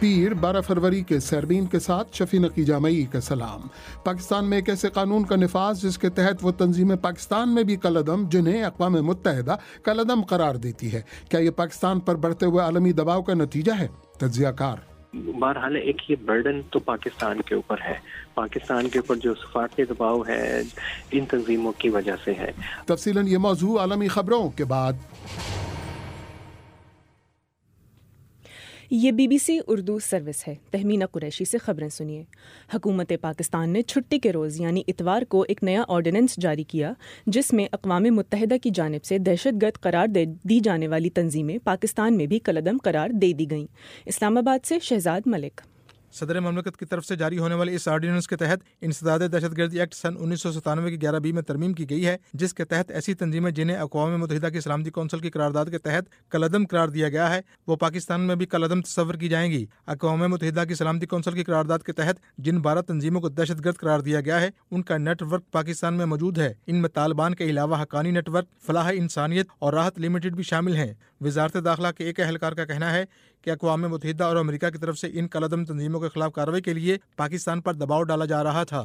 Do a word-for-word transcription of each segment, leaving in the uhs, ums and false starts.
پیر بارہ فروری کے سیربین کے ساتھ شفیع نقی جامعی کا سلام۔ پاکستان میں ایک ایسے قانون کا نفاذ جس کے تحت وہ تنظیمیں پاکستان میں بھی کالعدم جنہیں اقوام متحدہ کالعدم قرار دیتی ہے، کیا یہ پاکستان پر بڑھتے ہوئے عالمی دباؤ کا نتیجہ ہے؟ تجزیہ کار: بہرحال ایک یہ برڈن تو پاکستان کے اوپر ہے، پاکستان کے اوپر جو سفارتی دباؤ ہے ان تنظیموں کی وجہ سے ہے۔ تفصیلاً یہ موضوع عالمی خبروں کے بعد۔ یہ B B C Urdu service ہے۔ تہمینہ قریشی سے خبریں سنیے۔ حکومت پاکستان نے چھٹی کے روز یعنی اتوار کو ایک نیا آرڈیننس جاری کیا جس میں اقوام متحدہ کی جانب سے دہشت گرد قرار دے دی جانے والی تنظیمیں پاکستان میں بھی کالعدم قرار دے دی گئیں۔ اسلام آباد سے شہزاد ملک۔ صدر مملکت کی طرف سے جاری ہونے والے اس آرڈیننس کے تحت انسداد دہشت گردی ایکٹ سن انیس سو ستانوے کی گیارہ بی میں ترمیم کی گئی ہے، جس کے تحت ایسی تنظیمیں جنہیں اقوام متحدہ کی سلامتی کونسل کی قرارداد کے تحت کالعدم قرار دیا گیا ہے وہ پاکستان میں بھی کالعدم تصور کی جائیں گی۔ اقوام متحدہ کی سلامتی کونسل کی قرارداد کے تحت جن بارہ تنظیموں کو دہشت گرد قرار دیا گیا ہے ان کا نیٹ ورک پاکستان میں موجود ہے۔ ان میں طالبان کے علاوہ حقانی نیٹ ورک، فلاح انسانیت اور راحت لمیٹڈ بھی شامل ہیں۔ وزارت داخلہ کے ایک اہلکار کا کہنا ہے کہ اقوام متحدہ اور امریکہ کی طرف سے ان کالعدم تنظیموں کے خلاف کارروائی کے لیے پاکستان پر دباؤ ڈالا جا رہا تھا۔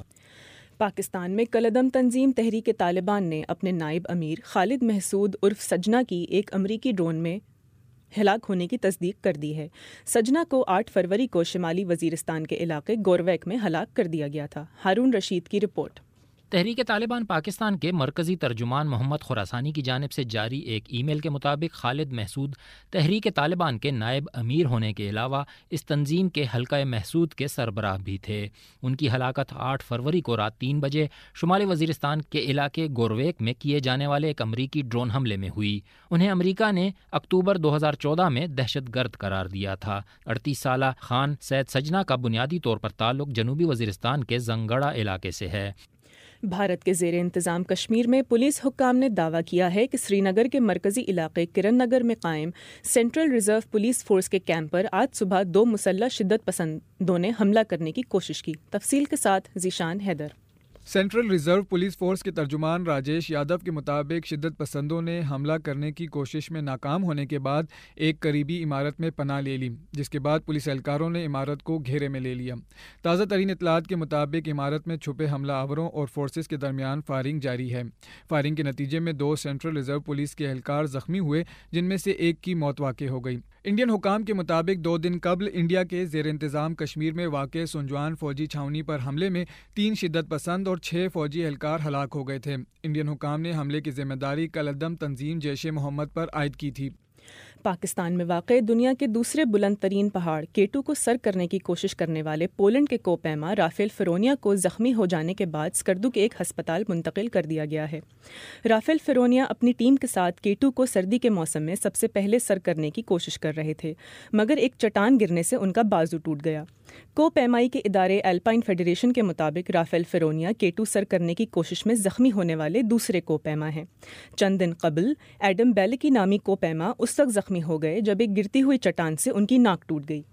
پاکستان میں کالعدم تنظیم تحریک طالبان نے اپنے نائب امیر خالد محسود عرف سجنا کی ایک امریکی ڈرون میں ہلاک ہونے کی تصدیق کر دی ہے۔ سجنا کو آٹھ فروری کو شمالی وزیرستان کے علاقے گورویک میں ہلاک کر دیا گیا تھا۔ ہارون رشید کی رپورٹ۔ تحریک طالبان پاکستان کے مرکزی ترجمان محمد خراسانی کی جانب سے جاری ایک ای میل کے مطابق خالد محسود تحریک طالبان کے نائب امیر ہونے کے علاوہ اس تنظیم کے حلقہ محسود کے سربراہ بھی تھے۔ ان کی ہلاکت آٹھ فروری کو رات تین بجے شمالی وزیرستان کے علاقے گورویک میں کیے جانے والے ایک امریکی ڈرون حملے میں ہوئی۔ انہیں امریکہ نے اکتوبر دو ہزار چودہ میں دہشت گرد قرار دیا تھا۔ اڑتیس سالہ خان سید سجنا کا بنیادی طور پر تعلق جنوبی وزیرستان کے زنگڑا علاقے سے ہے۔ بھارت کے زیر انتظام کشمیر میں پولیس حکام نے دعویٰ کیا ہے کہ سری نگر کے مرکزی علاقے کرن نگر میں قائم سینٹرل ریزرو پولیس فورس کے کیمپ پر آج صبح دو مسلح شدت پسندوں نے حملہ کرنے کی کوشش کی۔ تفصیل کے ساتھ Zeeshan Haider. Central reserve police force کے ترجمان راجیش یادو کے مطابق شدت پسندوں نے حملہ کرنے کی کوشش میں ناکام ہونے کے بعد ایک قریبی عمارت میں پناہ لے لی، جس کے بعد پولیس اہلکاروں نے عمارت کو گھیرے میں لے لیا۔ تازہ ترین اطلاعات کے مطابق عمارت میں چھپے حملہ آوروں اور فورسز کے درمیان فائرنگ جاری ہے۔ فائرنگ کے نتیجے میں دو سینٹرل ریزرو پولیس کے اہلکار زخمی ہوئے، جن میں سے ایک کی موت واقع ہو گئی۔ انڈین حکام کے مطابق دو دن قبل انڈیا کے زیر انتظام کشمیر میں واقع سنجوان فوجی چھاؤنی پر حملے میں تین شدت پسند اور چھ فوجی اہلکار ہلاک ہو گئے تھے۔ انڈین حکام نے حملے کی ذمہ داری کالعدم تنظیم جیش محمد پر عائد کی تھی۔ پاکستان میں واقع دنیا کے دوسرے بلند ترین پہاڑ کیٹو کو سر کرنے کی کوشش کرنے والے پولینڈ کے کوپیما رافیل فرونیا کو زخمی ہو جانے کے بعد سکردو کے ایک ہسپتال منتقل کر دیا گیا ہے۔ رافیل فرونیا اپنی ٹیم کے ساتھ کیٹو کو سردی کے موسم میں سب سے پہلے سر کرنے کی کوشش کر رہے تھے، مگر ایک چٹان گرنے سے ان کا بازو ٹوٹ گیا۔ کو پیمائی کے ادارے ایلپائن فیڈریشن کے مطابق رافیل فرونیا کیٹو سر کرنے کی کوشش میں زخمی ہونے والے دوسرے کو پیما ہیں۔ چند دن قبل ایڈم بیلکی نامی کو پیما اس وقت زخمی ہو گئے جب ایک گرتی ہوئی چٹان سے ان کی ناک ٹوٹ گئی۔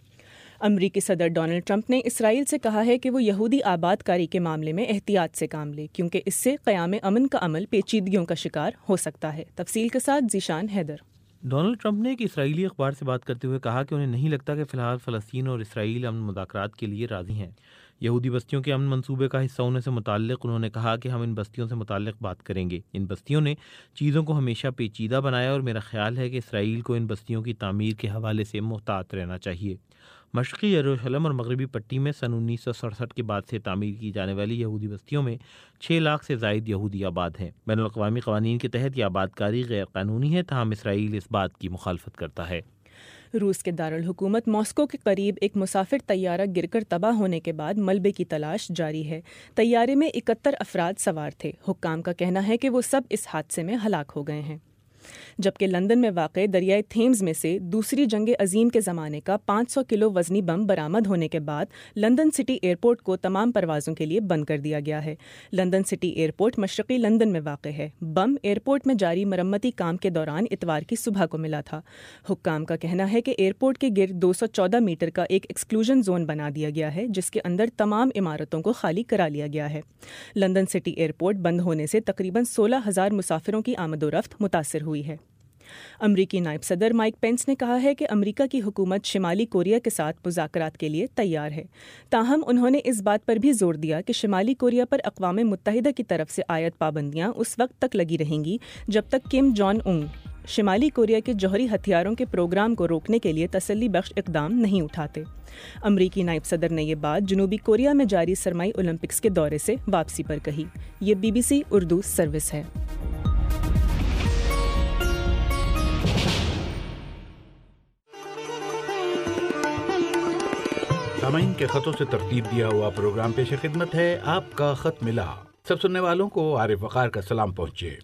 امریکی صدر ڈونلڈ ٹرمپ نے اسرائیل سے کہا ہے کہ وہ یہودی آباد کاری کے معاملے میں احتیاط سے کام لے کیونکہ اس سے قیام امن کا عمل پیچیدگیوں کا شکار ہو سکتا ہے۔ تفصیل کے ساتھ ذیشان حیدر۔ ڈونلڈ ٹرمپ نے ایک اسرائیلی اخبار سے بات کرتے ہوئے کہا کہ انہیں نہیں لگتا کہ فی الحال فلسطین اور اسرائیل امن مذاکرات کے لیے راضی ہیں۔ یہودی بستیوں کے امن منصوبے کا حصہ ہونے سے متعلق انہوں نے کہا کہ ہم ان بستیوں سے متعلق بات کریں گے۔ ان بستیوں نے چیزوں کو ہمیشہ پیچیدہ بنایا اور میرا خیال ہے کہ اسرائیل کو ان بستیوں کی تعمیر کے حوالے سے محتاط رہنا چاہیے۔ مشرقی یروشلم اور مغربی پٹی میں سن انیس سو سڑسٹھ کے بعد سے تعمیر کی جانے والی یہودی بستیوں میں چھ لاکھ سے زائد یہودی آباد ہیں۔ بین الاقوامی قوانین کے تحت یہ آباد کاری غیر قانونی ہے، تاہم اسرائیل اس بات کی مخالفت کرتا ہے۔ روس کے دارالحکومت ماسکو کے قریب ایک مسافر طیارہ گر کر تباہ ہونے کے بعد ملبے کی تلاش جاری ہے۔ طیارے میں اکہتر افراد سوار تھے۔ حکام کا کہنا ہے کہ وہ سب اس حادثے میں ہلاک ہو گئے ہیں۔ جبکہ لندن میں واقع دریائے تھیمز میں سے دوسری جنگ عظیم کے زمانے کا پانچ سو کلو وزنی بم برآمد ہونے کے بعد لندن سٹی ایئرپورٹ کو تمام پروازوں کے لیے بند کر دیا گیا ہے۔ لندن سٹی ایئرپورٹ مشرقی لندن میں واقع ہے۔ بم ایئرپورٹ میں جاری مرمتی کام کے دوران اتوار کی صبح کو ملا تھا۔ حکام کا کہنا ہے کہ ایئرپورٹ کے گرد دو سو چودہ میٹر کا ایک ایکسکلوژن زون بنا دیا گیا ہے، جس کے اندر تمام عمارتوں کو خالی کرا لیا گیا ہے۔ لندن سٹی ایئرپورٹ بند ہونے سے تقریباً سولہ ہزار مسافروں کی آمد و رفت متاثر ہوئی ہے۔ امریکی نائب صدر مائک پینس نے کہا ہے کہ امریکہ کی حکومت شمالی کوریا کے ساتھ مذاکرات کے لیے تیار ہے، تاہم انہوں نے اس بات پر بھی زور دیا کہ شمالی کوریا پر اقوام متحدہ کی طرف سے عائد پابندیاں اس وقت تک لگی رہیں گی جب تک کم جونگ ان شمالی کوریا کے جوہری ہتھیاروں کے پروگرام کو روکنے کے لیے تسلی بخش اقدام نہیں اٹھاتے۔ امریکی نائب صدر نے یہ بات جنوبی کوریا میں جاری سرمائی اولمپکس کے دورے سے واپسی پر کہی۔ یہ B B C Urdu service ہے۔ سامعین کے خطوں سے ترتیب دیا ہوا پروگرام پیش خدمت ہے آپ کا خط ملا۔ سب سننے والوں کو عارف وقار کا سلام پہنچے۔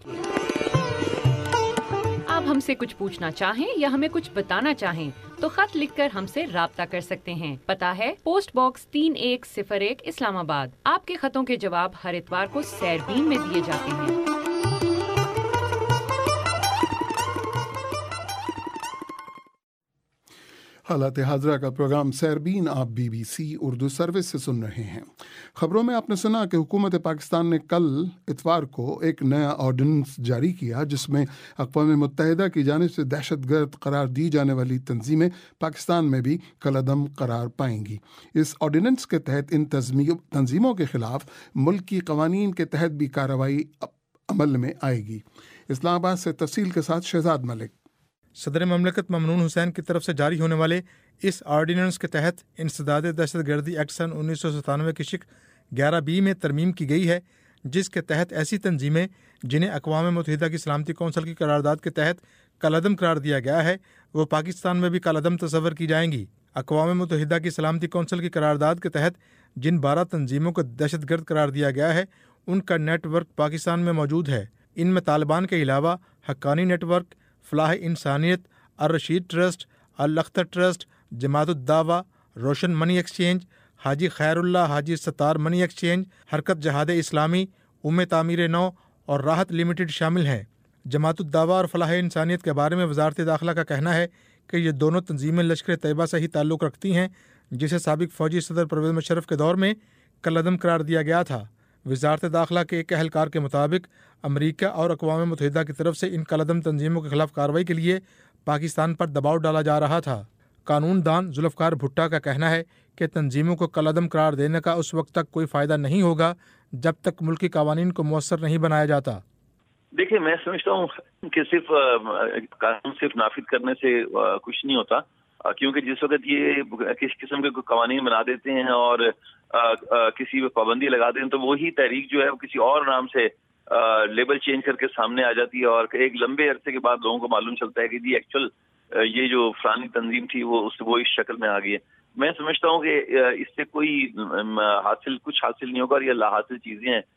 آپ ہم سے کچھ پوچھنا چاہیں یا ہمیں کچھ بتانا چاہیں تو خط لکھ کر ہم سے رابطہ کر سکتے ہیں۔ پتہ ہے پوسٹ باکس تین ایک صفر ایک اسلام آباد۔ آپ کے خطوں کے جواب ہر اتوار کو سیربین میں دیے جاتے ہیں۔ حالات حاضرہ کا پروگرام سیربین آپ B B C Urdu service سے سن رہے ہیں۔ خبروں میں آپ نے سنا کہ حکومت پاکستان نے کل اتوار کو ایک نیا آرڈیننس جاری کیا جس میں اقوام متحدہ کی جانب سے دہشت گرد قرار دی جانے والی تنظیمیں پاکستان میں بھی کالعدم قرار پائیں گی۔ اس آرڈیننس کے تحت ان تنظیموں کے خلاف ملکی قوانین کے تحت بھی کارروائی عمل میں آئے گی۔ اسلام آباد سے تفصیل کے ساتھ شہزاد ملک۔ صدر مملکت ممنون حسین کی طرف سے جاری ہونے والے اس آرڈیننس کے تحت انسداد دہشت گردی ایکٹ سن انیس سو ستانوے کی شق گیارہ بی میں ترمیم کی گئی ہے، جس کے تحت ایسی تنظیمیں جنہیں اقوام متحدہ کی سلامتی کونسل کی قرارداد کے تحت کالعدم قرار دیا گیا ہے وہ پاکستان میں بھی کالعدم تصور کی جائیں گی۔ اقوام متحدہ کی سلامتی کونسل کی قرارداد کے تحت جن بارہ تنظیموں کو دہشت گرد قرار دیا گیا ہے ان کا نیٹ ورک پاکستان میں موجود ہے۔ ان میں طالبان کے علاوہ حقانی نیٹ ورک، فلاح انسانیت، الرشید ٹرسٹ، الاختر ٹرسٹ، جماعت الدعوہ، روشن منی ایکسچینج، حاجی خیر اللہ حاجی ستار منی ایکسچینج، حرکت جہاد اسلامی، ام تعمیر نو اور راحت لمیٹڈ شامل ہیں۔ جماعت الدعوہ اور فلاح انسانیت کے بارے میں وزارت داخلہ کا کہنا ہے کہ یہ دونوں تنظیمیں لشکر طیبہ سے ہی تعلق رکھتی ہیں جسے سابق فوجی صدر پرویز مشرف کے دور میں کالعدم قرار دیا گیا تھا۔ وزارت داخلہ کے ایک اہلکار کے مطابق امریکہ اور اقوام متحدہ کی طرف سے ان کالعدم تنظیموں کے خلاف کارروائی کے لیے پاکستان پر دباؤ ڈالا جا رہا تھا۔ قانون دان ذوالفقار بھٹا کا کہنا ہے کہ تنظیموں کو کالعدم قرار دینے کا اس وقت تک کوئی فائدہ نہیں ہوگا جب تک ملکی قوانین کو مؤثر نہیں بنایا جاتا۔ دیکھیں، میں سمجھتا ہوں کہ صرف قانون صرف نافذ کرنے سے کچھ نہیں ہوتا، کیونکہ جس وقت یہ کس قسم کے قوانین بنا دیتے ہیں اور کسی پہ پابندی لگا دیتے ہیں تو وہی تحریک جو ہے وہ کسی اور نام سے لیبل چینج کر کے سامنے آ جاتی ہے اور ایک لمبے عرصے کے بعد لوگوں کو معلوم چلتا ہے کہ جی ایکچوئل یہ جو فلانی تنظیم تھی وہ اس وہ اس شکل میں آ گئی ہے۔ میں سمجھتا ہوں کہ اس سے کوئی حاصل کچھ حاصل نہیں ہوگا اور یہ لا حاصل چیزیں ہیں،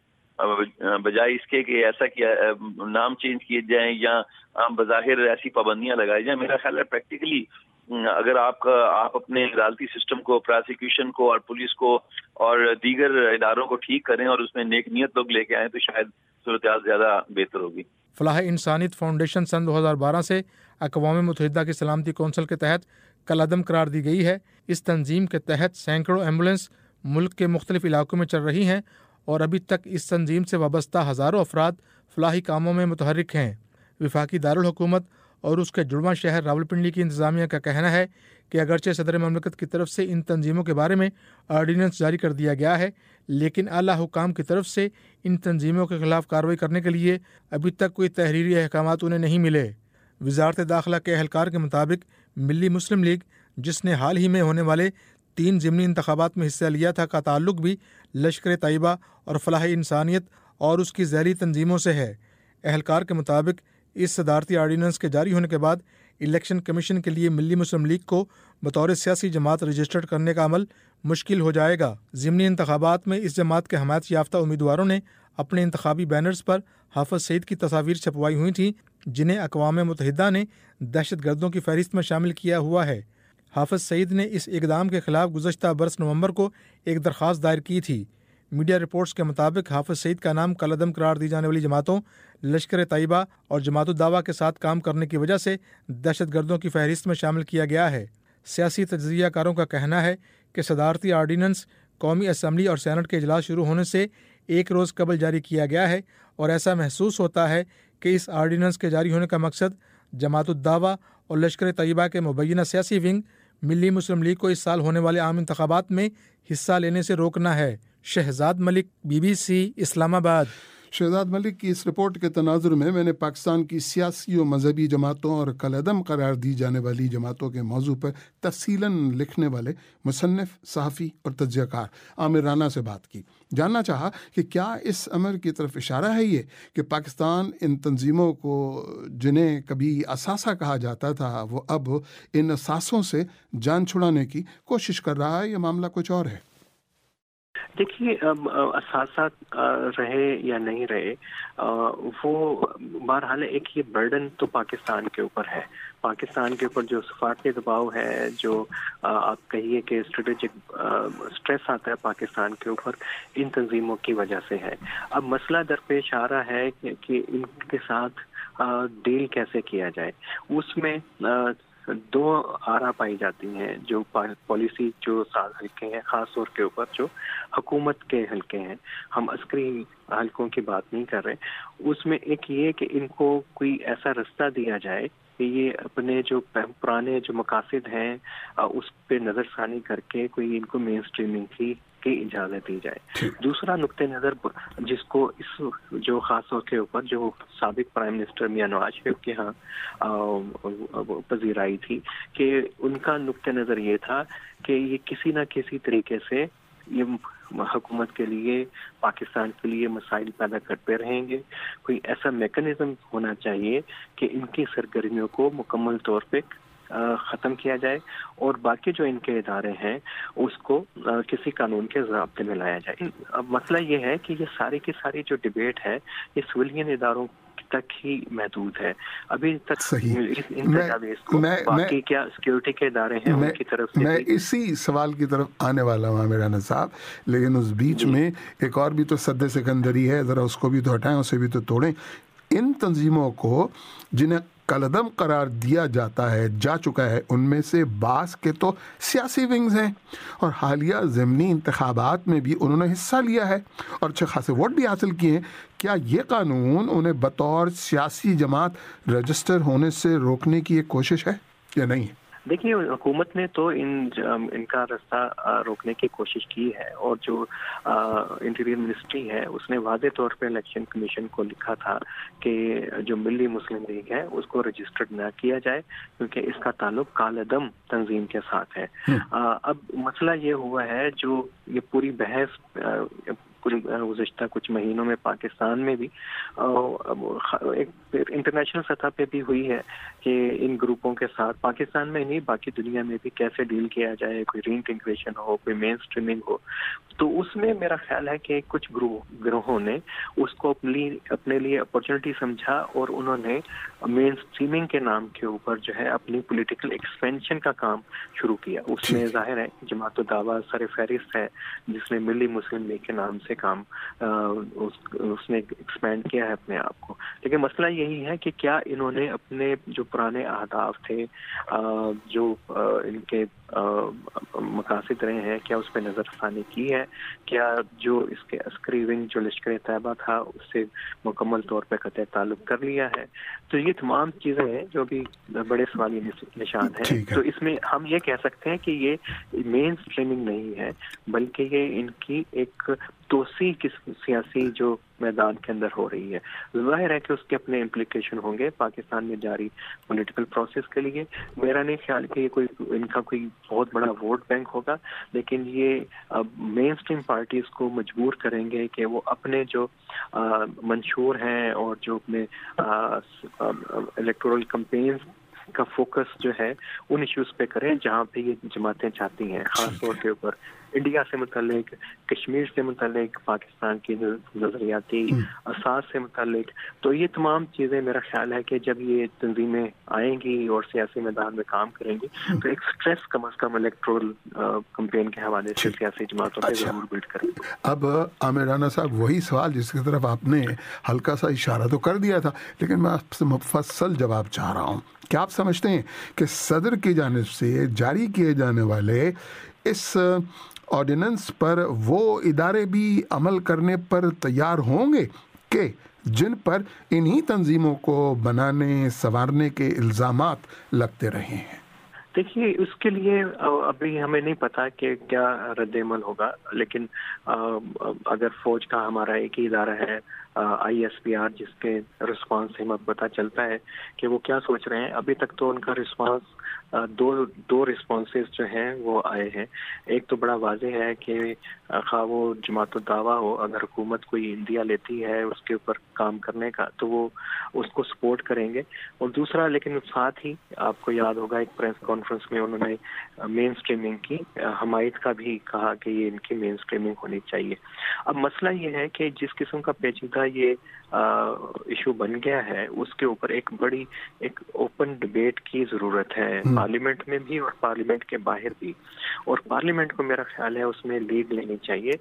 بجائے اس کے کہ ایسا کیا نام چینج کیے جائیں یا بظاہر ایسی پابندیاں لگائی جائیں۔ میرا خیال ہے پریکٹیکلی اگر آپ کا آپ اپنے عدالتی سسٹم کو، پراسیکیوشن کو اور پولیس کو اور دیگر اداروں کو ٹھیک کریں اور اس میں نیک نیت لوگ لے کے آئیں تو شاید صورتحال زیادہ بہتر ہوگی۔ فلاح انسانیت فاؤنڈیشن سن دو ہزار بارہ سے اقوام متحدہ کی سلامتی کونسل کے تحت کالعدم قرار دی گئی ہے۔ اس تنظیم کے تحت سینکڑوں ایمبولینس ملک کے مختلف علاقوں میں چل رہی ہیں اور ابھی تک اس تنظیم سے وابستہ ہزاروں افراد فلاحی کاموں میں متحرک ہیں۔ وفاقی دارالحکومت اور اس کے جڑواں شہر راولپنڈی کی انتظامیہ کا کہنا ہے کہ اگرچہ صدر مملکت کی طرف سے ان تنظیموں کے بارے میں آرڈیننس جاری کر دیا گیا ہے لیکن اعلیٰ حکام کی طرف سے ان تنظیموں کے خلاف کارروائی کرنے کے لیے ابھی تک کوئی تحریری احکامات انہیں نہیں ملے۔ وزارت داخلہ کے اہلکار کے مطابق ملی مسلم لیگ، جس نے حال ہی میں ہونے والے تین ضمنی انتخابات میں حصہ لیا تھا، کا تعلق بھی لشکر طیبہ اور فلاح انسانیت اور اس کی ذیلی تنظیموں سے ہے۔ اہلکار کے مطابق اس صدارتی آرڈیننس کے جاری ہونے کے بعد الیکشن کمیشن کے لیے ملی مسلم لیگ کو بطور سیاسی جماعت رجسٹرڈ کرنے کا عمل مشکل ہو جائے گا۔ ضمنی انتخابات میں اس جماعت کے حمایت یافتہ امیدواروں نے اپنے انتخابی بینرز پر حافظ سعید کی تصاویر چھپوائی ہوئی تھیں جنہیں اقوام متحدہ نے دہشت گردوں کی فہرست میں شامل کیا ہوا ہے۔ حافظ سعید نے اس اقدام کے خلاف گزشتہ برس نومبر کو ایک درخواست دائر کی تھی۔ میڈیا رپورٹس کے مطابق حافظ سعید کا نام کالعدم قرار دی جانے والی جماعتوں لشکر طیبہ اور جماعت الدعوہ کے ساتھ کام کرنے کی وجہ سے دہشت گردوں کی فہرست میں شامل کیا گیا ہے۔ سیاسی تجزیہ کاروں کا کہنا ہے کہ صدارتی آرڈیننس قومی اسمبلی اور سینٹ کے اجلاس شروع ہونے سے ایک روز قبل جاری کیا گیا ہے اور ایسا محسوس ہوتا ہے کہ اس آرڈیننس کے جاری ہونے کا مقصد جماعت الدعوہ اور لشکر طیبہ کے مبینہ سیاسی ونگ ملی مسلم لیگ کو اس سال ہونے والے عام انتخابات میں حصہ لینے سے روکنا ہے۔ Shahzad Malik, B B C, Islamabad. Shahzad ملک کی اس رپورٹ کے تناظر میں میں نے پاکستان کی سیاسی و مذہبی جماعتوں اور کالعدم قرار دی جانے والی جماعتوں کے موضوع پر تفصیلاً لکھنے والے مصنف، صحافی اور تجزیہ کار عامر رانا سے بات کی۔ جاننا چاہا کہ کیا اس امر کی طرف اشارہ ہے یہ کہ پاکستان ان تنظیموں کو جنہیں کبھی اثاثہ کہا جاتا تھا وہ اب ان اثاثوں سے جان چھڑانے کی کوشش کر رہا ہے، یا معاملہ کچھ اور ہے؟ دیکھیے، اثاثہ رہے یا نہیں رہے، وہ بہرحال ایک یہ برڈن تو پاکستان کے اوپر ہے۔ پاکستان کے اوپر جو سفارتی دباؤ ہے، جو آپ کہیے کہ اسٹریٹجک اسٹریس آتا ہے پاکستان کے اوپر، ان تنظیموں کی وجہ سے ہے۔ اب مسئلہ درپیش آ رہا ہے کہ ان کے ساتھ ڈیل کیسے کیا جائے۔ اس میں دو آرا پائی جاتی ہیں، جو پالیسی جو حلقے ہیں، خاص طور کے اوپر جو حکومت کے حلقے ہیں، ہم عسکری حلقوں کی بات نہیں کر رہے۔ اس میں ایک یہ کہ ان کو کوئی ایسا رستہ دیا جائے کہ یہ اپنے جو پرانے جو مقاصد ہیں اس پہ نظر ثانی کر کے کوئی ان کو مین اسٹریمنگ کی کی اجازت دی جائے۔ دوسرا نقطہ نظر جس کو اس جو خاص طور کے اوپر جو سابق پرائم منسٹر میاں نواز شریف کے ہاں پذیرائی تھی، کہ ان کا نقطہ نظر یہ تھا کہ یہ کسی نہ کسی طریقے سے یہ حکومت کے لیے، پاکستان کے لیے مسائل پیدا کرتے رہیں گے۔ کوئی ایسا میکانزم ہونا چاہیے کہ ان کی سرگرمیوں کو مکمل طور پہ ختم کیا جائے، اور باقی جو ان کے ادارے ہیں اس کو کسی قانون کے ضابطے میں لایا جائے۔ اب مسئلہ یہ ہے کہ یہ ساری کی ساری جو ڈیبیٹ ہے یہ سویلین اداروں تک ہی محدود ہے ابھی تک۔ باقی کیا سیکیورٹی کے ادارے ہیں ان کی طرف سے۔ میں اسی سوال کی طرف آنے والا ہوں عامر رانا صاحب، لیکن اس بیچ میں ایک اور بھی تو سد سکندری ہے، ذرا اس کو بھی تو ہٹائیں، اسے بھی تو توڑیں۔ ان تنظیموں کو جنہیں کالعدم قرار دیا جاتا ہے، جا چکا ہے، ان میں سے بعض کے تو سیاسی ونگز ہیں، اور حالیہ ضمنی انتخابات میں بھی انہوں نے حصہ لیا ہے اور اچھے خاصے ووٹ بھی حاصل کیے ہیں۔ کیا یہ قانون انہیں بطور سیاسی جماعت رجسٹر ہونے سے روکنے کی ایک کوشش ہے یا نہیں ہے؟ دیکھیے، حکومت نے تو ان ان کا راستہ روکنے کی کوشش کی ہے، اور جو انٹیریئر منسٹری ہے اس نے واضح طور پہ الیکشن کمیشن کو لکھا تھا کہ جو ملی مسلم لیگ ہے اس کو رجسٹرڈ نہ کیا جائے، کیونکہ اس کا تعلق کالعدم تنظیم کے ساتھ ہے۔ اب مسئلہ یہ ہوا ہے، جو یہ پوری بحث گزشتہ کچھ مہینوں میں پاکستان میں بھی ایک انٹرنیشنل سطح پہ بھی ہوئی ہے کہ ان گروپوں کے ساتھ پاکستان میں نہیں باقی دنیا میں بھی کیسے ڈیل کیا جائے، کوئی ری انٹیگریشن ہو، کوئی مین اسٹریمنگ ہو۔ تو اس میں میرا خیال ہے کہ کچھ گروہ گروہوں نے اس کو اپنی اپنے لیے اپرچونٹی سمجھا، اور انہوں نے مین اسٹریمنگ کے نام کے اوپر جو ہے اپنی پولیٹیکل ایکسپینشن کا کام شروع کیا۔ اس میں ظاہر ہے جماعت الدعوہ سر فہرست ہے، جس نے ملی مسلم لیگ کے نام سے کام اس نے ایکسپینڈ کیا ہے اپنے آپ کو۔ لیکن مسئلہ یہی ہے کہ کیا انہوں نے اپنے جو پرانے اہداف تھے، جو ان کے مقاصد رہے ہیں، کیا اس پہ نظر ثانی کی ہے؟ کیا جو اس کے عسکری ونگ جو لشکر طیبہ تھا اس سے مکمل طور پہ قطع تعلق کر لیا ہے؟ تو یہ تمام چیزیں ہیں جو بھی بڑے سوالی نشان ہیں۔ تو اس میں ہم یہ کہہ سکتے ہیں کہ یہ مین اسٹریمنگ نہیں ہے، بلکہ یہ ان کی ایک توسیع کی سیاسی جو میدان کے اندر ہو رہی ہے۔ ظاہر ہے کہ اس کے اپنے امپلیکیشن ہوں گے پاکستان میں جاری پولیٹیکل پروسیس کے لیے۔ میرا نہیں خیال کہ یہ کوئی ان کا کوئی بہت بڑا ووٹ بینک ہوگا، لیکن یہ مین اسٹریم پارٹیز کو مجبور کریں گے کہ وہ اپنے جو منشور ہیں اور جو اپنے الیکٹورل کمپینز کا فوکس جو ہے ان ایشوز پہ کریں جہاں پہ یہ جماعتیں چاہتی ہیں، خاص طور کے اوپر انڈیا سے متعلق، کشمیر سے متعلق، پاکستان کی نظریاتی اساس سے متعلق۔ تو یہ تمام چیزیں میرا خیال ہے کہ جب یہ تنظیمیں آئیں گی اور سیاسی میدان میں کام کریں گی تو ایک سٹریس کم از کم الیکٹورل کمپین کے حوالے سے سیاسی جماعتوں پہ ضرور بلڈ کریں گے۔ اب عامر رانا صاحب، وہی سوال جس کی طرف آپ نے ہلکا سا اشارہ تو کر دیا تھا، لیکن میں آپ سے مفصل جواب چاہ رہا ہوں۔ کیا آپ سمجھتے ہیں کہ صدر کی جانب سے جاری کیے جانے والے اس آرڈیننس پر وہ ادارے بھی عمل کرنے پر تیار ہوں گے کہ جن پر انہی تنظیموں کو بنانے سنوارنے کے الزامات لگتے رہے ہیں؟ دیکھیے اس کے لیے ابھی ہمیں نہیں پتا کہ کیا رد عمل ہوگا، لیکن اگر فوج کا ہمارا ایک ہی ادارہ ہے آئی ایس پی آر، جس کے رسپانس سے ہمیں پتہ چلتا ہے کہ وہ کیا سوچ رہے ہیں. ابھی تک تو ان کا رسپانس دو دو رسپانسز جو ہیں وہ آئے ہیں. ایک تو بڑا واضح ہے کہ خواہ وہ جماعت الدعوہ ہو، اگر حکومت کوئی اندیا لیتی ہے اس کے اوپر کام کرنے کا تو وہ اس کو سپورٹ کریں گے. اور دوسرا لیکن ساتھ ہی آپ کو یاد ہوگا ایک پریس کانفرنس میں انہوں نے مین سٹریمنگ کی حمایت کا بھی کہا کہ یہ ان کی مین سٹریمنگ ہونی چاہیے. اب مسئلہ یہ ہے کہ جس قسم کا پیچیدہ یہ ایشو بن گیا ہے اس کے اوپر ایک بڑی ایک اوپن ڈبیٹ کی ضرورت ہے، پارلیمنٹ میں بھی اور پارلیمنٹ کے باہر بھی. اور پارلیمنٹ کو میرا خیال ہے اس میں لیڈ لینی چاہیے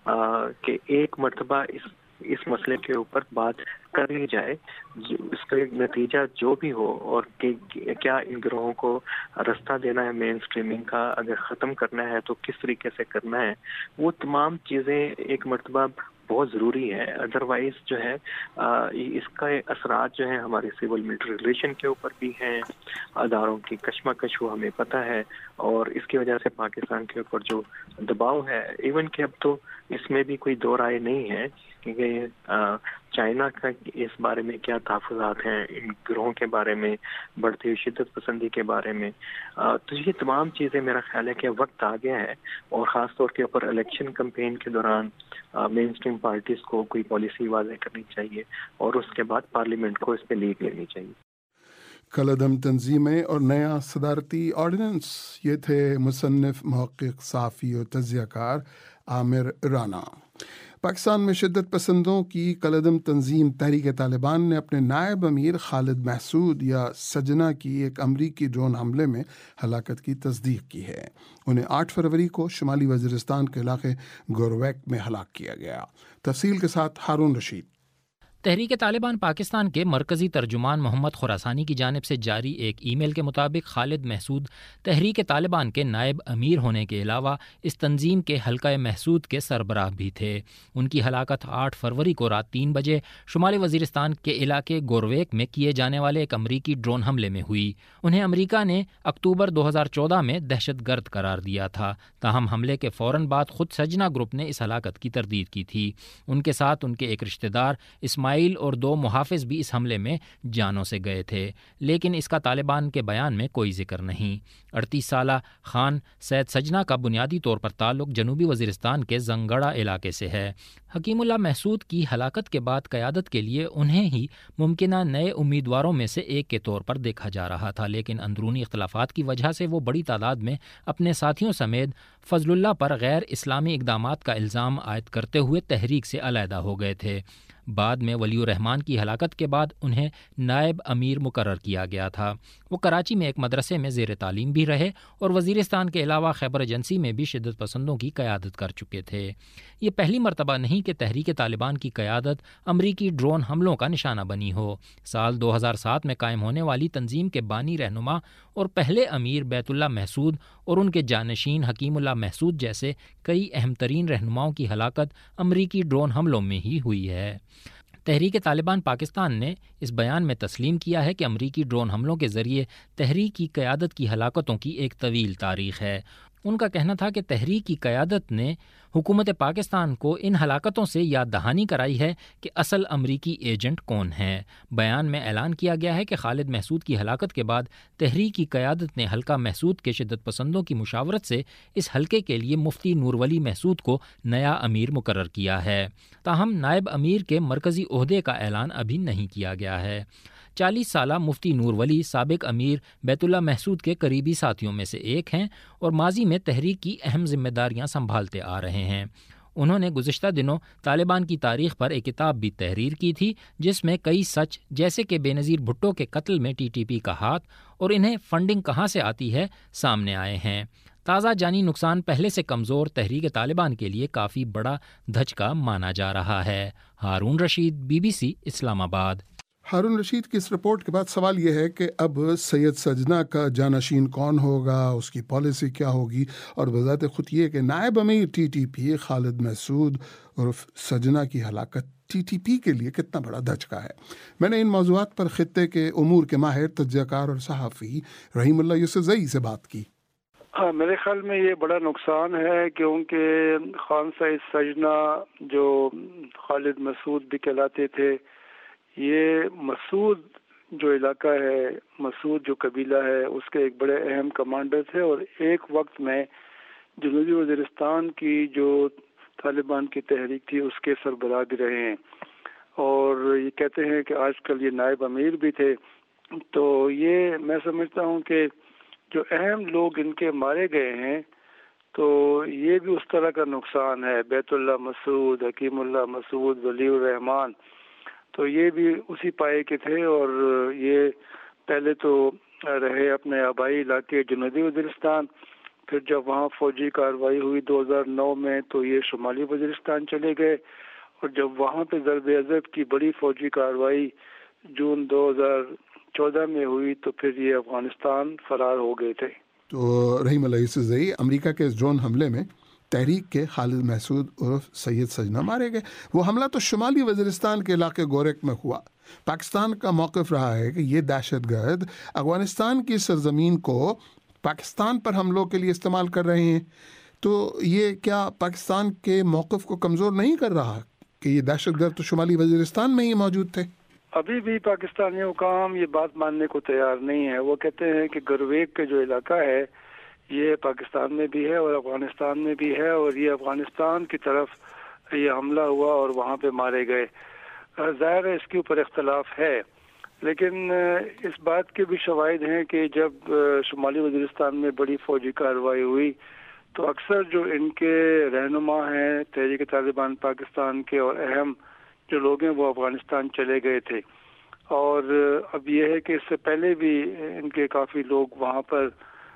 کہ ایک مرتبہ اس اس مسئلے کے اوپر بات کر لی جائے، اس کا نتیجہ جو بھی ہو، اور کہ کیا ان گروہوں کو رستہ دینا ہے مین سٹریمنگ کا، اگر ختم کرنا ہے تو کس طریقے سے کرنا ہے، وہ تمام چیزیں ایک مرتبہ بہت ضروری ہے. ادروائز جو ہے اس کا اثرات جو ہیں ہمارے سول ملٹری ریلیشن کے اوپر بھی ہیں، اداروں کی کشمکش وہ ہمیں پتہ ہے، اور اس کی وجہ سے پاکستان کے اوپر جو دباؤ ہے، ایون کہ اب تو اس میں بھی کوئی دو رائے نہیں ہے کیونکہ چائنا کا اس بارے میں کیا تحفظات ہیں ان گروہوں کے بارے میں، بڑھتی ہوئی شدت پسندی کے بارے میں. تو یہ تمام چیزیں میرا خیال ہے کہ وقت آ گیا ہے، اور خاص طور کے اوپر الیکشن کمپین کے دوران مین اسٹریم پارٹیز کو کوئی پالیسی واضح کرنی چاہیے، اور اس کے بعد پارلیمنٹ کو اس پہ لیڈ لینی چاہیے. کالعدم تنظیمیں اور نیا صدارتی آرڈیننس. یہ تھے مصنف، محقق، صحافی اور تجزیہ کار عامر رانا. پاکستان میں شدت پسندوں کی کالعدم تنظیم تحریک طالبان نے اپنے نائب امیر خالد محسود یا سجنا کی ایک امریکی ڈرون حملے میں ہلاکت کی تصدیق کی ہے. انہیں آٹھ فروری کو شمالی وزیرستان کے علاقے گورویک میں ہلاک کیا گیا. تفصیل کے ساتھ ہارون رشید. تحریک طالبان پاکستان کے مرکزی ترجمان محمد خراسانی کی جانب سے جاری ایک ای میل کے مطابق خالد محسود تحریک طالبان کے نائب امیر ہونے کے علاوہ اس تنظیم کے حلقہ محسود کے سربراہ بھی تھے. ان کی ہلاکت آٹھ فروری کو رات تین بجے شمالی وزیرستان کے علاقے گورویک میں کیے جانے والے ایک امریکی ڈرون حملے میں ہوئی. انہیں امریکہ نے اکتوبر دو ہزار چودہ میں دہشت گرد قرار دیا تھا، تاہم حملے کے فوراً بعد خود سجنا گروپ نے اس ہلاکت کی تردید کی تھی. ان کے ساتھ ان کے ایک رشتہ دار اسماعیل اور دو محافظ بھی اس حملے میں جانوں سے گئے تھے، لیکن اس کا طالبان کے بیان میں کوئی ذکر نہیں. اڑتیس سالہ خان سید سجنا کا بنیادی طور پر تعلق جنوبی وزیرستان کے زنگڑا علاقے سے ہے. حکیم اللہ محسود کی ہلاکت کے بعد قیادت کے لیے انہیں ہی ممکنہ نئے امیدواروں میں سے ایک کے طور پر دیکھا جا رہا تھا، لیکن اندرونی اختلافات کی وجہ سے وہ بڑی تعداد میں اپنے ساتھیوں سمیت فضل اللہ پر غیر اسلامی اقدامات کا الزام عائد کرتے ہوئے تحریک سے علیحدہ ہو گئے تھے. بعد میں ولی الرحمان کی ہلاکت کے بعد انہیں نائب امیر مقرر کیا گیا تھا. وہ کراچی میں ایک مدرسے میں زیر تعلیم بھی رہے اور وزیرستان کے علاوہ خیبر ایجنسی میں بھی شدت پسندوں کی قیادت کر چکے تھے. یہ پہلی مرتبہ نہیں کہ تحریک طالبان کی قیادت امریکی ڈرون حملوں کا نشانہ بنی ہو. سال دو ہزار سات میں قائم ہونے والی تنظیم کے بانی رہنما اور پہلے امیر بیت اللہ محسود اور ان کے جانشین حکیم اللہ محسود جیسے کئی اہم ترین رہنماؤں کی ہلاکت امریکی ڈرون حملوں میں ہی ہوئی ہے. تحریک طالبان پاکستان نے اس بیان میں تسلیم کیا ہے کہ امریکی ڈرون حملوں کے ذریعے تحریک کی قیادت کی ہلاکتوں کی ایک طویل تاریخ ہے. ان کا کہنا تھا کہ تحریک کی قیادت نے حکومت پاکستان کو ان ہلاکتوں سے یاد دہانی کرائی ہے کہ اصل امریکی ایجنٹ کون ہیں. بیان میں اعلان کیا گیا ہے کہ خالد محسود کی ہلاکت کے بعد تحریک کی قیادت نے حلقہ محسود کے شدت پسندوں کی مشاورت سے اس حلقے کے لیے مفتی نور ولی محسود کو نیا امیر مقرر کیا ہے. تاہم نائب امیر کے مرکزی عہدے کا اعلان ابھی نہیں کیا گیا ہے. چالیس سالہ مفتی نور ولی سابق امیر بیت اللہ محسود کے قریبی ساتھیوں میں سے ایک ہیں اور ماضی میں تحریک کی اہم ذمہ داریاں سنبھالتے آ رہے ہیں. انہوں نے گزشتہ دنوں طالبان کی تاریخ پر ایک کتاب بھی تحریر کی تھی جس میں کئی سچ جیسے کہ بے نظیر بھٹو کے قتل میں ٹی ٹی پی کا ہاتھ اور انہیں فنڈنگ کہاں سے آتی ہے سامنے آئے ہیں. تازہ جانی نقصان پہلے سے کمزور تحریک طالبان کے لیے کافی بڑا دھچکا مانا جا رہا ہے. Haroon Rashid, B B C, Islamabad. Haroon Rashid کی اس رپورٹ کے بعد سوال یہ ہے کہ اب سید سجنا کا جانشین کون ہوگا، اس کی پالیسی کیا ہوگی، اور بذات خود یہ کہ نائب امیر T T P Khalid Mehsud اور سجنا کی ہلاکت ٹی ٹی پی کے لیے کتنا بڑا دھچکا ہے؟ میں نے ان موضوعات پر خطے کے امور کے ماہر تجزیہ کار اور صحافی رحیم اللہ یوسفزئی سے بات کی۔ ہاں، میرے خیال میں یہ بڑا نقصان ہے، کیونکہ خان سعید سجنا جو خالد مسعود بھی کہلاتے تھے، یہ مسعود جو علاقہ ہے، مسعود جو قبیلہ ہے، اس کے ایک بڑے اہم کمانڈر تھے، اور ایک وقت میں جنوبی وزیرستان کی جو طالبان کی تحریک تھی اس کے سربراہ بھی رہے ہیں، اور یہ کہتے ہیں کہ آج کل یہ نائب امیر بھی تھے۔ تو یہ میں سمجھتا ہوں کہ جو اہم لوگ ان کے مارے گئے ہیں، تو یہ بھی اس طرح کا نقصان ہے۔ بیت اللہ مسعود، حکیم اللہ مسعود، ولی الرحمان، تو یہ بھی اسی پائے کے تھے، اور یہ پہلے تو رہے اپنے آبائی علاقے جنوبی وزیرستان، پھر جب وہاں فوجی کارروائی ہوئی دو ہزار نو میں تو یہ شمالی وزیرستان چلے گئے، اور جب وہاں پہ ضرب عضب کی بڑی فوجی کارروائی جون دو ہزار چودہ میں ہوئی تو پھر یہ افغانستان فرار ہو گئے تھے۔ تو رحیم اللہ یوسفزئی، امریکہ کے اس ڈرون حملے میں تحریک کے خالد محسود عرف سید سجنا مارے گئے۔ وہ حملہ تو شمالی وزیرستان کے علاقے گورک میں ہوا۔ پاکستان کا موقف رہا ہے کہ یہ دہشت گرد افغانستان کی سرزمین کو پاکستان پر حملوں کے لیے استعمال کر رہے ہیں، تو یہ کیا پاکستان کے موقف کو کمزور نہیں کر رہا کہ یہ دہشت گرد تو شمالی وزیرستان میں ہی موجود تھے؟ ابھی بھی پاکستانی حکام یہ بات ماننے کو تیار نہیں ہے۔ وہ کہتے ہیں کہ گرویک کا جو علاقہ ہے یہ پاکستان میں بھی ہے اور افغانستان میں بھی ہے، اور یہ افغانستان کی طرف یہ حملہ ہوا اور وہاں پہ مارے گئے۔ ظاہر ہے اس کے اوپر اختلاف ہے، لیکن اس بات کے بھی شواہد ہیں کہ جب شمالی وزیرستان میں بڑی فوجی کارروائی ہوئی تو اکثر جو ان کے رہنما ہیں تحریک طالبان پاکستان کے اور اہم جو لوگ ہیں وہ افغانستان چلے گئے تھے، اور اب یہ ہے کہ اس سے پہلے بھی ان کے کافی لوگ وہاں پر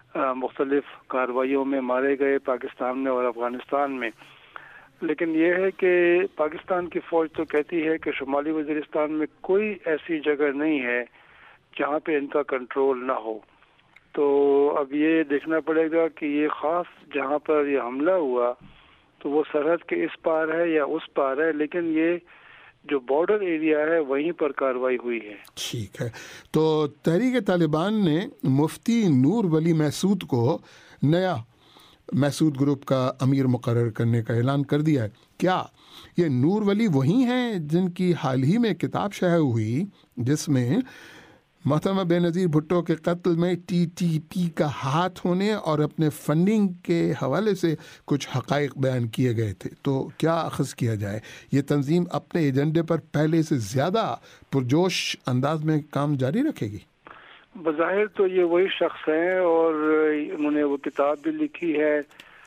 مختلف کارروائیوں میں مارے گئے پاکستان میں اور افغانستان میں۔ لیکن یہ ہے کہ پاکستان کی فوج تو کہتی ہے کہ شمالی وزیرستان میں کوئی ایسی جگہ نہیں ہے جہاں پہ ان کا کنٹرول نہ ہو۔ تو اب یہ دیکھنا پڑے گا کہ یہ خاص جہاں پر یہ حملہ ہوا تو وہ سرحد کے اس پار ہے یا اس پار ہے، لیکن یہ جو بارڈر ایریا ہے وہیں پر کارروائی ہوئی ہے۔ ٹھیک ہے، تو تحریک طالبان نے مفتی نور ولی محسود کو نیا محسود گروپ کا امیر مقرر کرنے کا اعلان کر دیا ہے۔ کیا یہ نور ولی وہی ہیں جن کی حال ہی میں کتاب شائع ہوئی جس میں محترمہ بے نظیر بھٹو کے قتل میں ٹی ٹی پی کا ہاتھ ہونے اور اپنے فنڈنگ کے حوالے سے کچھ حقائق بیان کیے گئے تھے؟ تو کیا اخذ کیا جائے یہ تنظیم اپنے ایجنڈے پر پہلے سے زیادہ پرجوش انداز میں کام جاری رکھے گی؟ بظاہر تو یہ وہی شخص ہیں، اور انہوں نے وہ کتاب بھی لکھی ہے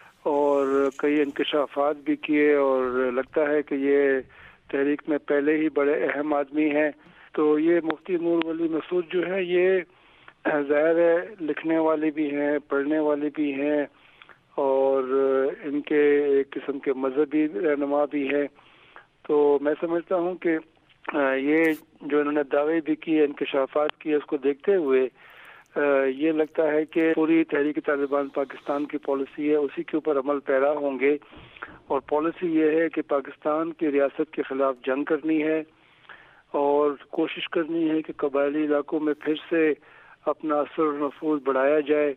اور کئی انکشافات بھی کیے، اور لگتا ہے کہ یہ تحریک میں پہلے ہی بڑے اہم آدمی ہیں۔ تو یہ مفتی نور ولی محسود جو ہے یہ ظاہر ہے لکھنے والے بھی ہیں، پڑھنے والے بھی ہیں، اور ان کے ایک قسم کے مذہبی رہنما بھی ہیں۔ تو میں سمجھتا ہوں کہ یہ جو انہوں نے دعوے بھی کیے، انکشافات کیے، اس کو دیکھتے ہوئے یہ لگتا ہے کہ پوری تحریک طالبان پاکستان کی پالیسی ہے اسی کے اوپر عمل پیرا ہوں گے، اور پالیسی یہ ہے کہ پاکستان کی ریاست کے خلاف جنگ کرنی ہے اور کوشش کرنی ہے کہ قبائلی علاقوں میں پھر سے اپنا اثر و نفوذ بڑھایا جائے۔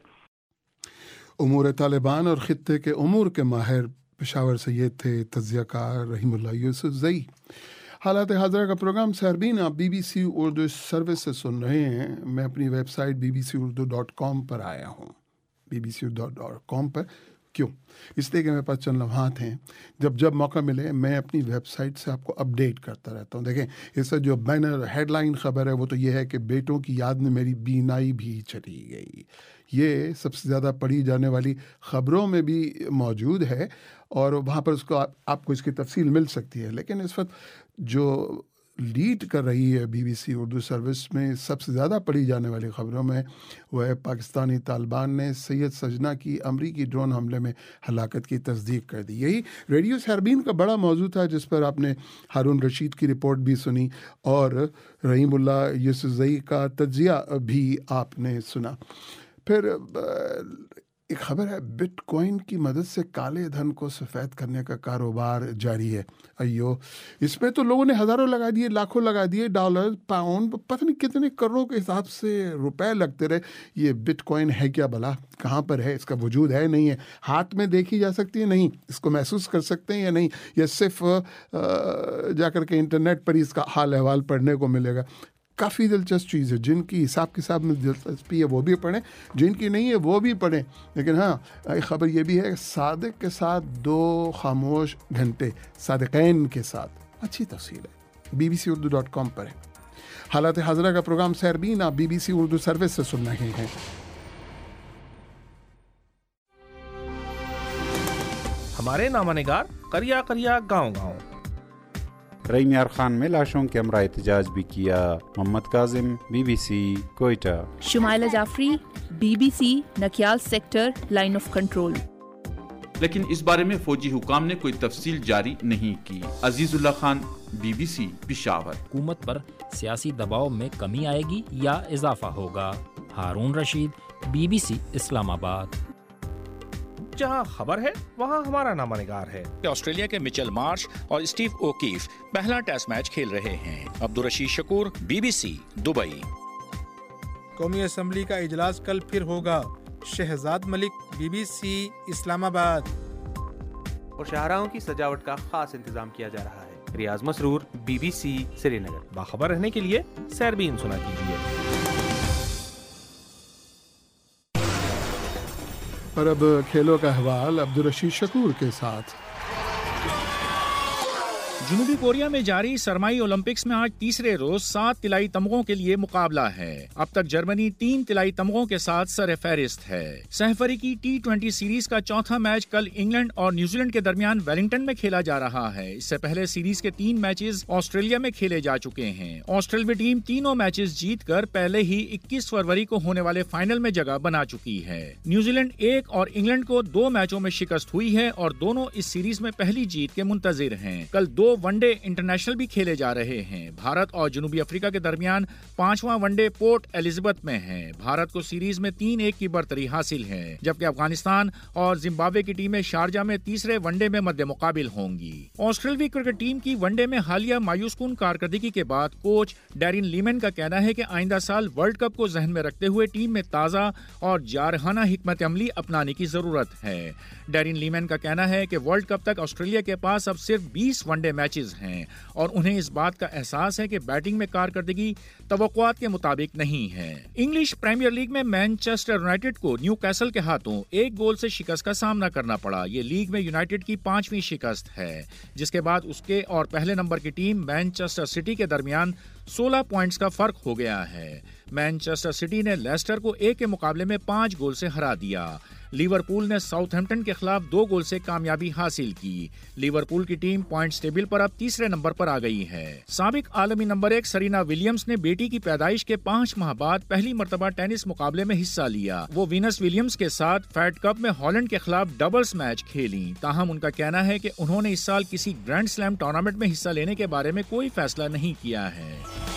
امور طالبان اور خطے کے امور کے ماہر پشاور سے یہ تھے تجزیہ کار رحیم اللہ یوسفزئی۔ حالات حاضرہ کا پروگرام سہربین آپ B B C Urdu service سے سن رہے ہیں۔ میں اپنی website B B C Urdu dot com پر آیا ہوں، B B C Urdu dot com پر۔ کیوں؟ اس لیے کہ میرے پاس چند لمحات ہیں، جب جب موقع ملے میں اپنی ویب سائٹ سے آپ کو اپڈیٹ کرتا رہتا ہوں۔ دیکھیں، اس سے جو بینر ہیڈ لائن خبر ہے وہ تو یہ ہے کہ بیٹوں کی یاد میں میری بینائی بھی چلی گئی۔ یہ سب سے زیادہ پڑھی جانے والی خبروں میں بھی موجود ہے، اور وہاں پر اس کو آپ کو اس کی تفصیل مل سکتی ہے۔ لیکن اس وقت جو لیڈ کر رہی ہے B B C Urdu service میں سب سے زیادہ پڑھی جانے والی خبروں میں وہ ہے پاکستانی طالبان نے سید سجنا کی امریکی ڈرون حملے میں ہلاکت کی تصدیق کر دی۔ یہی ریڈیو سہربین کا بڑا موضوع تھا جس پر آپ نے ہارون رشید کی رپورٹ بھی سنی اور رحیم اللہ یوسفزئی کا تجزیہ بھی آپ نے سنا۔ پھر ایک خبر ہے، بٹ کوائن کی مدد سے کالے دھن کو سفید کرنے کا کاروبار جاری ہے۔ ایو، اس میں تو لوگوں نے ہزاروں لگا دیے، لاکھوں لگا دیے، ڈالر، پاؤنڈ، پتہ نہیں کتنے کروڑوں کے حساب سے روپے لگتے رہے۔ یہ بٹ کوائن ہے کیا بھلا؟ کہاں پر ہے؟ اس کا وجود ہے نہیں ہے؟ ہاتھ میں دیکھی جا سکتی ہے نہیں؟ اس کو محسوس کر سکتے ہیں یا نہیں؟ یا صرف جا کر کے انٹرنیٹ پر اس کا حال احوال پڑھنے کو ملے گا؟ کافی دلچسپ چیز ہے۔ جن کی حساب کتاب میں دلچسپی ہے وہ بھی پڑھیں، جن کی نہیں ہے وہ بھی پڑھیں۔ لیکن ہاں، ایک خبر یہ بھی ہے کہ صادق کے ساتھ دو خاموش گھنٹے، صادقین کے ساتھ، اچھی تفصیل ہے، B B C Urdu dot com پر ہے۔ حالات حاضرہ کا پروگرام سیربین آپ B B C Urdu service سے سن رہے ہیں۔ ہمارے نامہ نگار قریہ قریہ گاؤں گاؤں۔ رحیم یار خان میں لاشوں کے ہمراہ احتجاج بھی کیا۔ Muhammad Kazim, B B C Quetta. Shumaila Jafri, B B C Nakyal sector, line of control. لیکن اس بارے میں فوجی حکام نے کوئی تفصیل جاری نہیں کی۔ Azizullah Khan, B B C Peshawar. حکومت پر سیاسی دباؤ میں کمی آئے گی یا اضافہ ہوگا؟ Haroon Rashid, B B C Islamabad. جہاں خبر ہے وہاں ہمارا نامہ نگار ہے۔ آسٹریلیا کے مچل مارش اور اسٹیو اوکیف پہلا ٹیسٹ میچ کھیل رہے ہیں۔ Abdul Rashid Shakoor, B B C Dubai. قومی اسمبلی کا اجلاس کل پھر ہوگا۔ Shahzad Malik, B B C Islamabad. اور شاہراہوں کی سجاوٹ کا خاص انتظام کیا جا رہا ہے۔ ریاض Masroor, B B C Srinagar. باخبر رہنے کے لیے سیربین سنا کیجیے۔ اور اب کھیلوں کا احوال عبدالرشید شکور کے ساتھ۔ جنوبی کوریا میں جاری سرمائی اولمپکس میں آج تیسرے روز سات طلائی تمغوں کے لیے مقابلہ ہے۔ اب تک جرمنی تین طلائی تمغوں کے ساتھ سر فہرست ہے۔ سہ فریقی ٹی ٹوینٹی سیریز کا چوتھا میچ کل انگلینڈ اور نیوزی لینڈ کے درمیان ویلنگٹن میں کھیلا جا رہا ہے۔ اس سے پہلے سیریز کے تین میچز آسٹریلیا میں کھیلے جا چکے ہیں۔ آسٹریلوی ٹیم تینوں میچز جیت کر پہلے ہی اکیس فروری کو ہونے والے فائنل میں جگہ بنا چکی ہے۔ نیوزی لینڈ ایک اور انگلینڈ کو دو میچوں میں شکست ہوئی ہے اور دونوں اس سیریز میں پہلی جیت کے منتظر ہیں۔ کل دو ون ڈے انٹرنیشنل بھی کھیلے جا رہے ہیں۔ بھارت اور جنوبی افریقہ کے درمیان پانچواں ون ڈے پورٹ ایلزابتھ میں ہے۔ بھارت کو سیریز میں تین ایک کی برتری حاصل ہے، جبکہ افغانستان اور زمبابوے کی ٹیمیں شارجہ میں تیسرے ون ڈے میں مد مقابل ہوں گی۔ آسٹریلوی کرکٹ ٹیم کی ون ڈے میں حالیہ مایوس کن کارکردگی کے بعد کوچ ڈیرن لیمن کا کہنا ہے کہ آئندہ سال ورلڈ کپ کو ذہن میں رکھتے ہوئے ٹیم میں تازہ اور جارحانہ حکمت عملی اپنانے کی ضرورت ہے۔ ڈیرن لیمن کا کہنا ہے کہ ورلڈ کپ تک آسٹریلیا کے پاس اب صرف بیس ون ڈے میچز ہیں اور انہیں اس بات کا احساس ہے کہ بیٹنگ میں کارکردگی توقعات کے مطابق نہیں ہے۔ انگلش پریمیئر لیگ میں مینچسٹر یونائیٹڈ کو نیو کیسل کے ہاتھوں ایک گول سے شکست کا سامنا کرنا پڑا۔ یہ لیگ میں یونائیٹڈ کی پانچویں شکست ہے، جس کے بعد اس کے اور پہلے نمبر کی ٹیم مینچسٹر سٹی کے درمیان سولہ پوائنٹس کا فرق ہو گیا ہے۔ مینچسٹر سٹی نے لیسٹر کو ایک کے مقابلے میں پانچ گول سے ہرا دیا۔ لیورپول نے ساؤتھ ہیمپٹن کے خلاف دو گول سے کامیابی حاصل کی۔ لیورپول کی ٹیم پوائنٹس ٹیبل پر اب تیسرے نمبر پر آ گئی ہے۔ سابق عالمی نمبر ایک سرینا ولیمز نے بیٹی کی پیدائش کے پانچ ماہ بعد پہلی مرتبہ ٹینس مقابلے میں حصہ لیا۔ وہ وینس ولیمز کے ساتھ فیڈ کپ میں ہالینڈ کے خلاف ڈبلز میچ کھیلی۔ تاہم ان کا کہنا ہے کہ انہوں نے اس سال کسی گرینڈ سلیم ٹورنامنٹ میں حصہ لینے کے بارے میں کوئی فیصلہ نہیں کیا ہے۔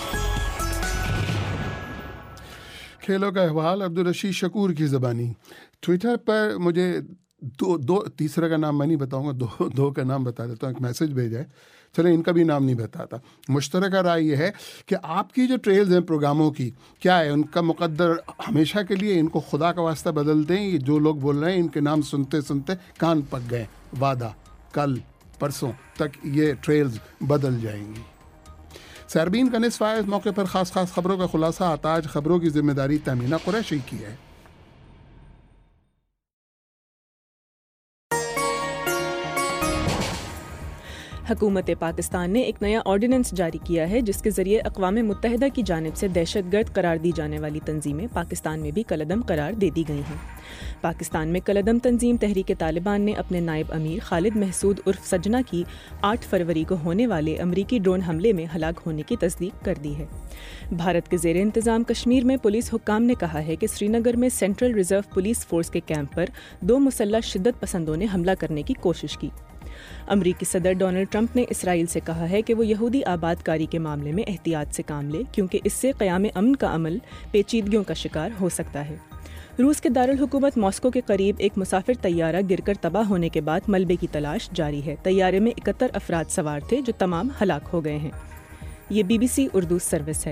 کھیلوں کا احوال عبدالرشید شکور کی زبانی۔ ٹویٹر پر مجھے دو دو تیسرے کا نام میں نہیں بتاؤں گا، دو دو کا نام بتا دیتا ہوں۔ ایک میسج بھیجا ہے، چلیں ان کا بھی نام نہیں بتاتا۔ مشترکہ رائے یہ ہے کہ آپ کی جو ٹریلز ہیں پروگراموں کی، کیا ہے ان کا مقدر ہمیشہ کے لیے؟ ان کو خدا کا واسطہ بدل دیں۔ یہ جو لوگ بول رہے ہیں ان کے نام سنتے سنتے کان پک گئے۔ وعدہ کل پرسوں تک یہ ٹریلز بدل جائیں گی۔ سیربین کا نصف آیا، اس موقع پر خاص خاص خبروں کا خلاصہ آتاج خبروں کی ذمہ داری تمینہ قریشی کی ہے۔ حکومت پاکستان نے ایک نیا آرڈیننس جاری کیا ہے جس کے ذریعے اقوام متحدہ کی جانب سے دہشت گرد قرار دی جانے والی تنظیمیں پاکستان میں بھی کالعدم قرار دے دی گئی ہیں۔ پاکستان میں کالعدم تنظیم تحریک طالبان نے اپنے نائب امیر خالد محسود عرف سجنا کی آٹھ فروری کو ہونے والے امریکی ڈرون حملے میں ہلاک ہونے کی تصدیق کر دی ہے۔ بھارت کے زیر انتظام کشمیر میں پولیس حکام نے کہا ہے کہ سری نگر میں سینٹرل ریزرو پولیس فورس کے کیمپ پر دو مسلح شدت پسندوں نے حملہ کرنے کی کوشش کی۔ امریکی صدر ڈونلڈ ٹرمپ نے اسرائیل سے کہا ہے کہ وہ یہودی آباد کاری کے معاملے میں احتیاط سے کام لے کیونکہ اس سے قیام امن کا عمل پیچیدگیوں کا شکار ہو سکتا ہے۔ روس کے دارالحکومت ماسکو کے قریب ایک مسافر طیارہ گر کر تباہ ہونے کے بعد ملبے کی تلاش جاری ہے۔ طیارے میں اکہتر افراد سوار تھے جو تمام ہلاک ہو گئے ہیں۔ یہ B B C Urdu service ہے۔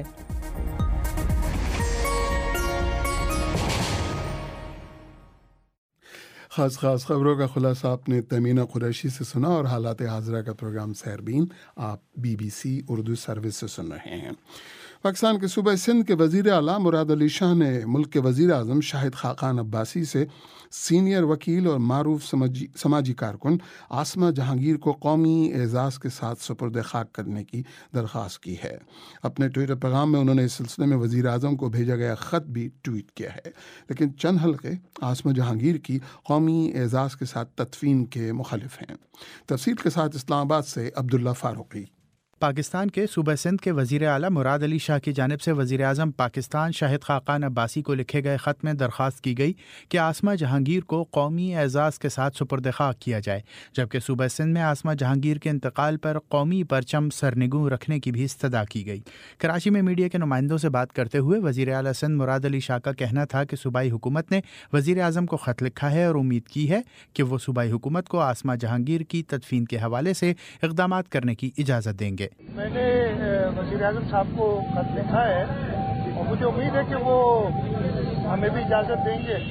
خاص خاص خبروں کا خلاصہ آپ نے تمینہ قریشی سے سنا، اور حالات حاضرہ کا پروگرام سیربین آپ B B C Urdu service سے سن رہے ہیں۔ پاکستان کے صوبہ سندھ کے وزیر اعلیٰ مراد علی شاہ نے ملک کے وزیر اعظم شاہد خاقان عباسی سے سینئر وکیل اور معروف سماجی سماجی کارکن عاصمہ جہانگیر کو قومی اعزاز کے ساتھ سپرد خاک کرنے کی درخواست کی ہے۔ اپنے ٹویٹر پیغام میں انہوں نے اس سلسلے میں وزیر اعظم کو بھیجا گیا خط بھی ٹویٹ کیا ہے، لیکن چند حلقے عاصمہ جہانگیر کی قومی اعزاز کے ساتھ تدفین کے مخالف ہیں۔ تفصیل کے ساتھ اسلام آباد سے عبداللہ فاروقی۔ پاکستان کے صوبہ سندھ کے وزیر اعلیٰ مراد علی شاہ کی جانب سے وزیر اعظم پاکستان شاہد خاقان عباسی کو لکھے گئے خط میں درخواست کی گئی کہ عاصمہ جہانگیر کو قومی اعزاز کے ساتھ سپرد خاک کیا جائے، جبکہ صوبہ سندھ میں عاصمہ جہانگیر کے انتقال پر قومی پرچم سرنگوں رکھنے کی بھی استدعا کی گئی۔ کراچی میں میڈیا کے نمائندوں سے بات کرتے ہوئے وزیر اعلیٰ سندھ مراد علی شاہ کا کہنا تھا کہ صوبائی حکومت نے وزیر اعظم کو خط لکھا ہے اور امید کی ہے کہ وہ صوبائی حکومت کو عاصمہ جہانگیر کی تدفین کے حوالے سے اقدامات کرنے کی اجازت دیں گے۔ میں نے وزیر اعظم صاحب کو خط لکھا ہے اور مجھے امید ہے کہ وہ ہمیں بھی اجازت دیں گے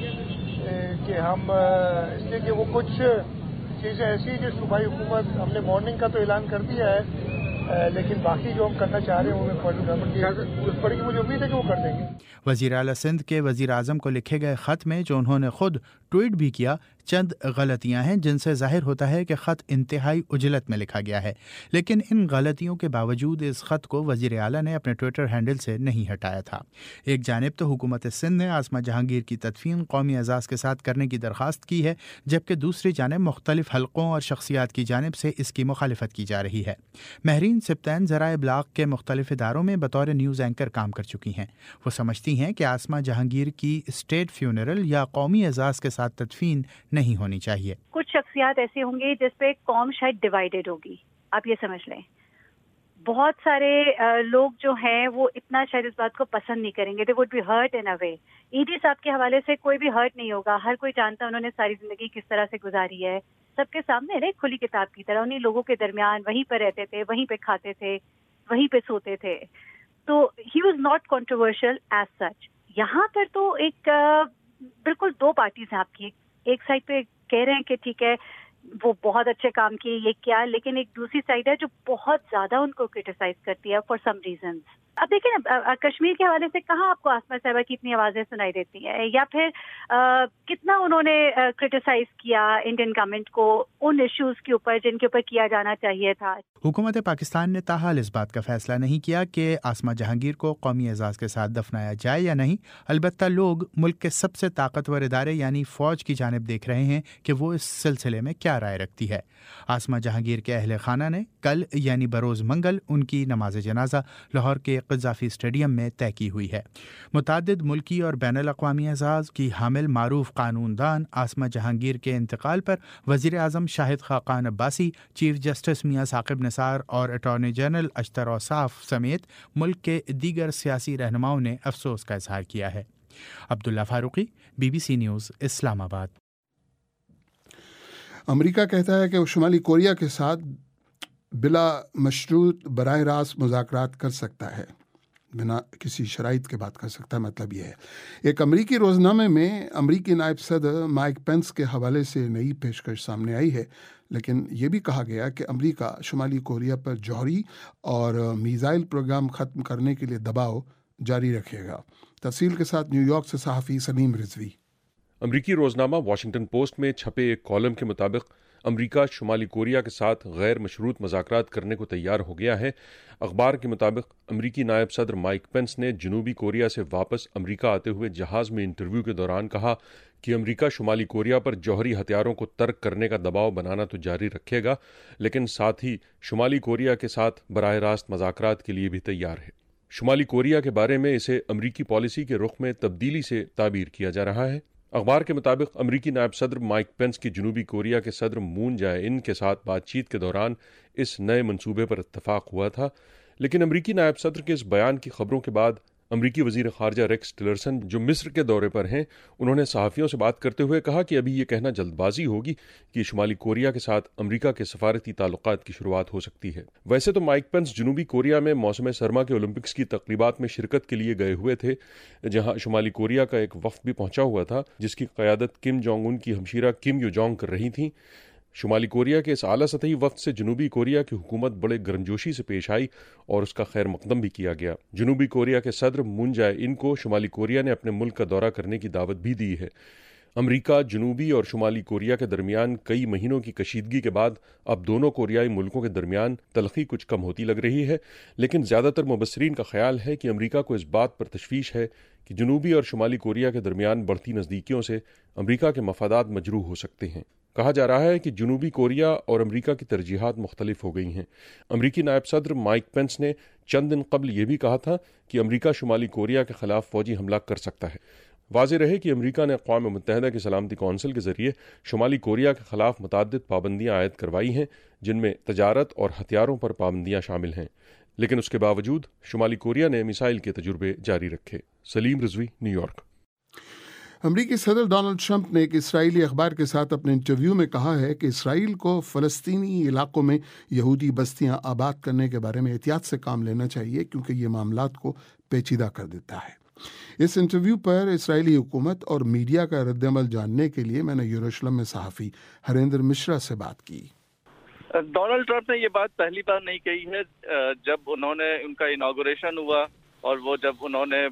کہ ہم اس لیے کہ وہ کچھ چیزیں ایسی جو صوبائی حکومت ہم نے مارننگ کا تو اعلان کر دیا ہے، لیکن باقی جو ہم کرنا چاہ رہے ہیں وہ فیڈرل گورنمنٹ کی اجازت پڑے گی، مجھے امید ہے کہ وہ کر دیں گے۔ وزیر اعلیٰ سندھ کے وزیر اعظم کو لکھے گئے خط میں جو انہوں نے خود ٹویٹ بھی کیا چند غلطیاں ہیں جن سے ظاہر ہوتا ہے کہ خط انتہائی عجلت میں لکھا گیا ہے، لیکن ان غلطیوں کے باوجود اس خط کو وزیر اعلیٰ نے اپنے ٹویٹر ہینڈل سے نہیں ہٹایا تھا۔ ایک جانب تو حکومت سندھ نے عاصمہ جہانگیر کی تدفین قومی اعزاز کے ساتھ کرنے کی درخواست کی ہے، جبکہ دوسری جانب مختلف حلقوں اور شخصیات کی جانب سے اس کی مخالفت کی جا رہی ہے۔ مہرین سبتین ذرائع ابلاغ کے مختلف اداروں میں بطور نیوز اینکر کام کر چکی ہیں۔ وہ سمجھتی ہیں کہ عاصمہ جہانگیر کی اسٹیٹ فیونرل یا قومی اعزاز کے ساتھ تدفین نہیں ہونی چاہیے۔ کچھ شخصیات ایسی ہوں گی جس پہ قوم شاید ڈیوائیڈڈ ہوگی، آپ یہ سمجھ لیں۔ بہت سارے لوگ جو ہیں وہ اتنا شاید اس بات کو پسند نہیں کریں گے، they would be hurt in a way. E D صاحب کے حوالے سے کوئی بھی ہرٹ نہیں ہوگا، ہر کوئی جانتا ہے انہوں نے ساری زندگی کس طرح سے گزاری ہے، سب کے سامنے ایک کھلی کتاب کی طرح انہیں لوگوں کے درمیان وہیں پہ رہتے تھے، وہیں پہ کھاتے تھے، وہیں پہ سوتے تھے، تو he was not controversial as such. یہاں پر تو ایک بالکل دو پارٹیز ہیں آپ کی، ایک سائڈ پہ کہہ رہے ہیں کہ ٹھیک ہے وہ بہت اچھے کام کیے یہ کیا، لیکن ایک دوسری سائڈ ہے جو بہت زیادہ ان کو کرٹیسائز کرتی ہے فار سم ریزنز۔ اب دیکھیں نا کشمیر کے حوالے سے کہاں آپ کو عاصمہ صاحبہ کی اتنی آوازیں سنائی دیتی ہیں، یا پھر کتنا انہوں نے کرٹیسائز کیا انڈین گورنمنٹ کو ان ایشوز کے اوپر جن کے اوپر کیا جانا چاہیے تھا۔ حکومت پاکستان نے تاحال اس بات کا فیصلہ نہیں کیا کہ عاصمہ جہانگیر کو قومی اعزاز کے ساتھ دفنایا جائے یا نہیں، البتہ لوگ ملک کے سب سے طاقتور ادارے یعنی فوج کی جانب دیکھ رہے ہیں کہ وہ اس سلسلے میں کیا رائے رکھتی ہے۔ عاصمہ جہانگیر کے اہل خانہ نے کل یعنی بروز منگل ان کی نماز جنازہ لاہور کے قذافی اسٹیڈیم میں طے کی ہوئی ہے۔ متعدد ملکی اور بین الاقوامی اعزاز کی حامل معروف قانون دان عاصمہ جہانگیر کے انتقال پر وزیر اعظم شاہد خاقان عباسی، چیف جسٹس میاں ثاقب نثار اور اٹارنی جنرل اشتر اوصاف سمیت ملک کے دیگر سیاسی رہنماؤں نے افسوس کا اظہار کیا ہے۔ Abdullah Farooqi, B B C news, Islamabad. امریکہ کہتا ہے کہ وہ شمالی کوریا کے ساتھ بلا مشروط براہ راست مذاکرات کر سکتا ہے، بنا کسی شرائط کے بات کر سکتا ہے۔ مطلب یہ ہے، ایک امریکی روزنامے میں امریکی نائب صدر مائک پینس کے حوالے سے نئی پیشکش سامنے آئی ہے، لیکن یہ بھی کہا گیا کہ امریکہ شمالی کوریا پر جوہری اور میزائل پروگرام ختم کرنے کے لیے دباؤ جاری رکھے گا۔ تفصیل کے ساتھ نیو یارک سے صحافی سلیم رضوی۔ امریکی روزنامہ واشنگٹن پوسٹ میں چھپے ایک کالم کے مطابق امریکہ شمالی کوریا کے ساتھ غیر مشروط مذاکرات کرنے کو تیار ہو گیا ہے۔ اخبار کے مطابق امریکی نائب صدر مائک پینس نے جنوبی کوریا سے واپس امریکہ آتے ہوئے جہاز میں انٹرویو کے دوران کہا کہ امریکہ شمالی کوریا پر جوہری ہتھیاروں کو ترک کرنے کا دباؤ بنانا تو جاری رکھے گا، لیکن ساتھ ہی شمالی کوریا کے ساتھ براہ راست مذاکرات کے لیے بھی تیار ہے۔ شمالی کوریا کے بارے میں اسے امریکی پالیسی کے رخ میں تبدیلی سے تعبیر کیا جا رہا ہے۔ اخبار کے مطابق امریکی نائب صدر مائک پینس کی جنوبی کوریا کے صدر مون جائے ان کے ساتھ بات چیت کے دوران اس نئے منصوبے پر اتفاق ہوا تھا، لیکن امریکی نائب صدر کے اس بیان کی خبروں کے بعد امریکی وزیر خارجہ ریکس ٹلرسن جو مصر کے دورے پر ہیں، انہوں نے صحافیوں سے بات کرتے ہوئے کہا کہ ابھی یہ کہنا جلد بازی ہوگی کہ شمالی کوریا کے ساتھ امریکہ کے سفارتی تعلقات کی شروعات ہو سکتی ہے۔ ویسے تو مائک پینس جنوبی کوریا میں موسم سرما کے اولمپکس کی تقریبات میں شرکت کے لیے گئے ہوئے تھے، جہاں شمالی کوریا کا ایک وفد بھی پہنچا ہوا تھا جس کی قیادت کم جونگ ان کی ہمشیرہ کم یو جونگ کر رہی تھیں۔ شمالی کوریا کے اس اعلیٰ سطحی وفد سے جنوبی کوریا کی حکومت بڑے گرمجوشی سے پیش آئی اور اس کا خیر مقدم بھی کیا گیا۔ جنوبی کوریا کے صدر مون جائے ان کو شمالی کوریا نے اپنے ملک کا دورہ کرنے کی دعوت بھی دی ہے۔ امریکہ جنوبی اور شمالی کوریا کے درمیان کئی مہینوں کی کشیدگی کے بعد اب دونوں کوریائی ملکوں کے درمیان تلخی کچھ کم ہوتی لگ رہی ہے، لیکن زیادہ تر مبصرین کا خیال ہے کہ امریکہ کو اس بات پر تشویش ہے کہ جنوبی اور شمالی کوریا کے درمیان بڑھتی نزدیکیوں سے امریکہ کے مفادات مجروح ہو سکتے ہیں۔ کہا جا رہا ہے کہ جنوبی کوریا اور امریکہ کی ترجیحات مختلف ہو گئی ہیں۔ امریکی نائب صدر مائک پینس نے چند دن قبل یہ بھی کہا تھا کہ امریکہ شمالی کوریا کے خلاف فوجی حملہ کر سکتا ہے۔ واضح رہے کہ امریکہ نے اقوام متحدہ کی سلامتی کونسل کے ذریعے شمالی کوریا کے خلاف متعدد پابندیاں عائد کروائی ہیں، جن میں تجارت اور ہتھیاروں پر پابندیاں شامل ہیں، لیکن اس کے باوجود شمالی کوریا نے میزائل کے تجربے جاری رکھے۔ Saleem Rizvi, New York. امریکی صدر ڈونلڈ ٹرمپ نے ایک اسرائیلی اخبار کے ساتھ اپنے انٹرویو میں کہا ہے کہ اسرائیل کو فلسطینی علاقوں میں یہودی بستیاں آباد کرنے کے بارے میں احتیاط سے کام لینا چاہیے، کیونکہ یہ معاملات کو پیچیدہ کر دیتا ہے۔ اس انٹرویو پر اسرائیلی حکومت اور میڈیا کا رد عمل جاننے کے لیے میں نے یروشلم میں صحافی ہریندر مشرا سے بات کی۔ ڈونلڈ ٹرمپ نے یہ بات پہلی بار نہیں کہی ہے۔ جب انہوں نے ان کا انوگریشن ہوا اور وہ جب انہوں نے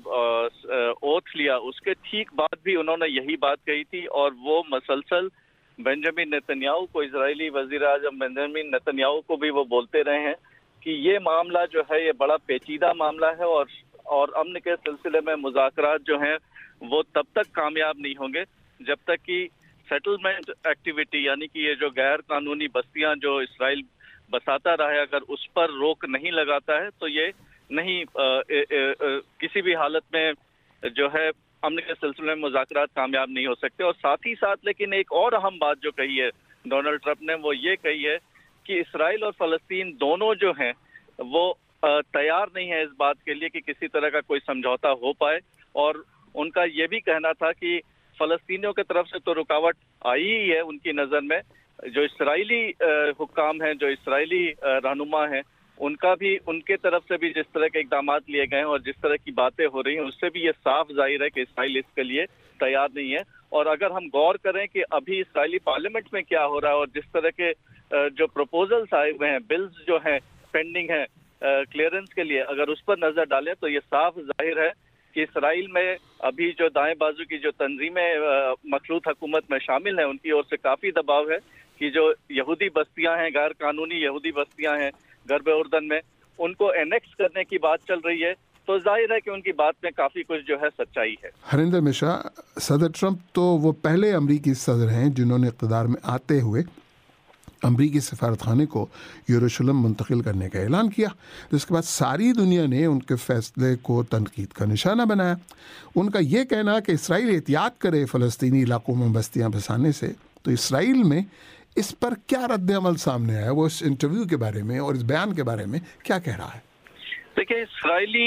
اوتھ لیا، اس کے ٹھیک بعد بھی انہوں نے یہی بات کہی تھی، اور وہ مسلسل بنجامن نیتنیاہو کو، اسرائیلی وزیر اعظم بنجامن نیتنیاہو کو بھی وہ بولتے رہے ہیں کہ یہ معاملہ جو ہے یہ بڑا پیچیدہ معاملہ ہے، اور اور امن کے سلسلے میں مذاکرات جو ہیں وہ تب تک کامیاب نہیں ہوں گے جب تک کہ سیٹلمنٹ ایکٹیویٹی، یعنی کہ یہ جو غیر قانونی بستیاں جو اسرائیل بساتا رہا ہے، اگر اس پر روک نہیں لگاتا ہے تو یہ نہیں آ, آ, آ, کسی بھی حالت میں جو ہے امن کے سلسلے میں مذاکرات کامیاب نہیں ہو سکتے۔ اور ساتھ ہی ساتھ لیکن ایک اور اہم بات جو کہی ہے ڈونلڈ ٹرمپ نے، وہ یہ کہی ہے کہ اسرائیل اور فلسطین دونوں جو ہیں وہ تیار نہیں ہے اس بات کے لیے کہ کسی طرح کا کوئی سمجھوتا ہو پائے، اور ان کا یہ بھی کہنا تھا کہ فلسطینیوں کی طرف سے تو رکاوٹ آئی ہی ہے ان کی نظر میں، جو اسرائیلی حکام ہیں، جو اسرائیلی رہنما ہیں، ان کا بھی ان کے طرف سے بھی جس طرح کے اقدامات لیے گئے ہیں اور جس طرح کی باتیں ہو رہی ہیں، اس سے بھی یہ صاف ظاہر ہے کہ اسرائیل اس کے لیے تیار نہیں ہے۔ اور اگر ہم غور کریں کہ ابھی اسرائیلی پارلیمنٹ میں کیا ہو رہا ہے اور جس طرح کے جو پروپوزلز آئے ہوئے ہیں، بلز جو ہیں پینڈنگ ہیں کلیئرنس کے لیے، اگر اس پر نظر ڈالیں تو یہ صاف ظاہر ہے کہ اسرائیل میں ابھی جو دائیں بازو کی جو تنظیمیں مخلوط حکومت میں شامل ہیں، ان کی اور سے کافی دباؤ ہے کہ جو یہودی بستیاں ہیں، غیر قانونی یہودی بستیاں ہیں غرب اردن میں، ان کو انیکس کرنے کی بات چل رہی ہے۔ تو ظاہر ہے کہ ان کی بات میں کافی کچھ جو ہے سچائی ہے۔ ہریندر مشرا، صدر ٹرمپ تو وہ پہلے امریکی صدر ہیں جنہوں نے اقتدار میں آتے ہوئے امریکی سفارت خانے کو یروشلم منتقل کرنے کا اعلان کیا، جس کے بعد ساری دنیا نے ان کے فیصلے کو تنقید کا نشانہ بنایا۔ ان کا یہ کہنا کہ اسرائیل احتیاط کرے فلسطینی علاقوں میں بستیاں بسانے سے، تو اسرائیل میں اس پر کیا رد عمل سامنے آیا؟ وہ اس انٹرویو کے بارے میں اور اس بیان کے بارے میں کیا کہہ رہا ہے؟ دیکھیں، اسرائیلی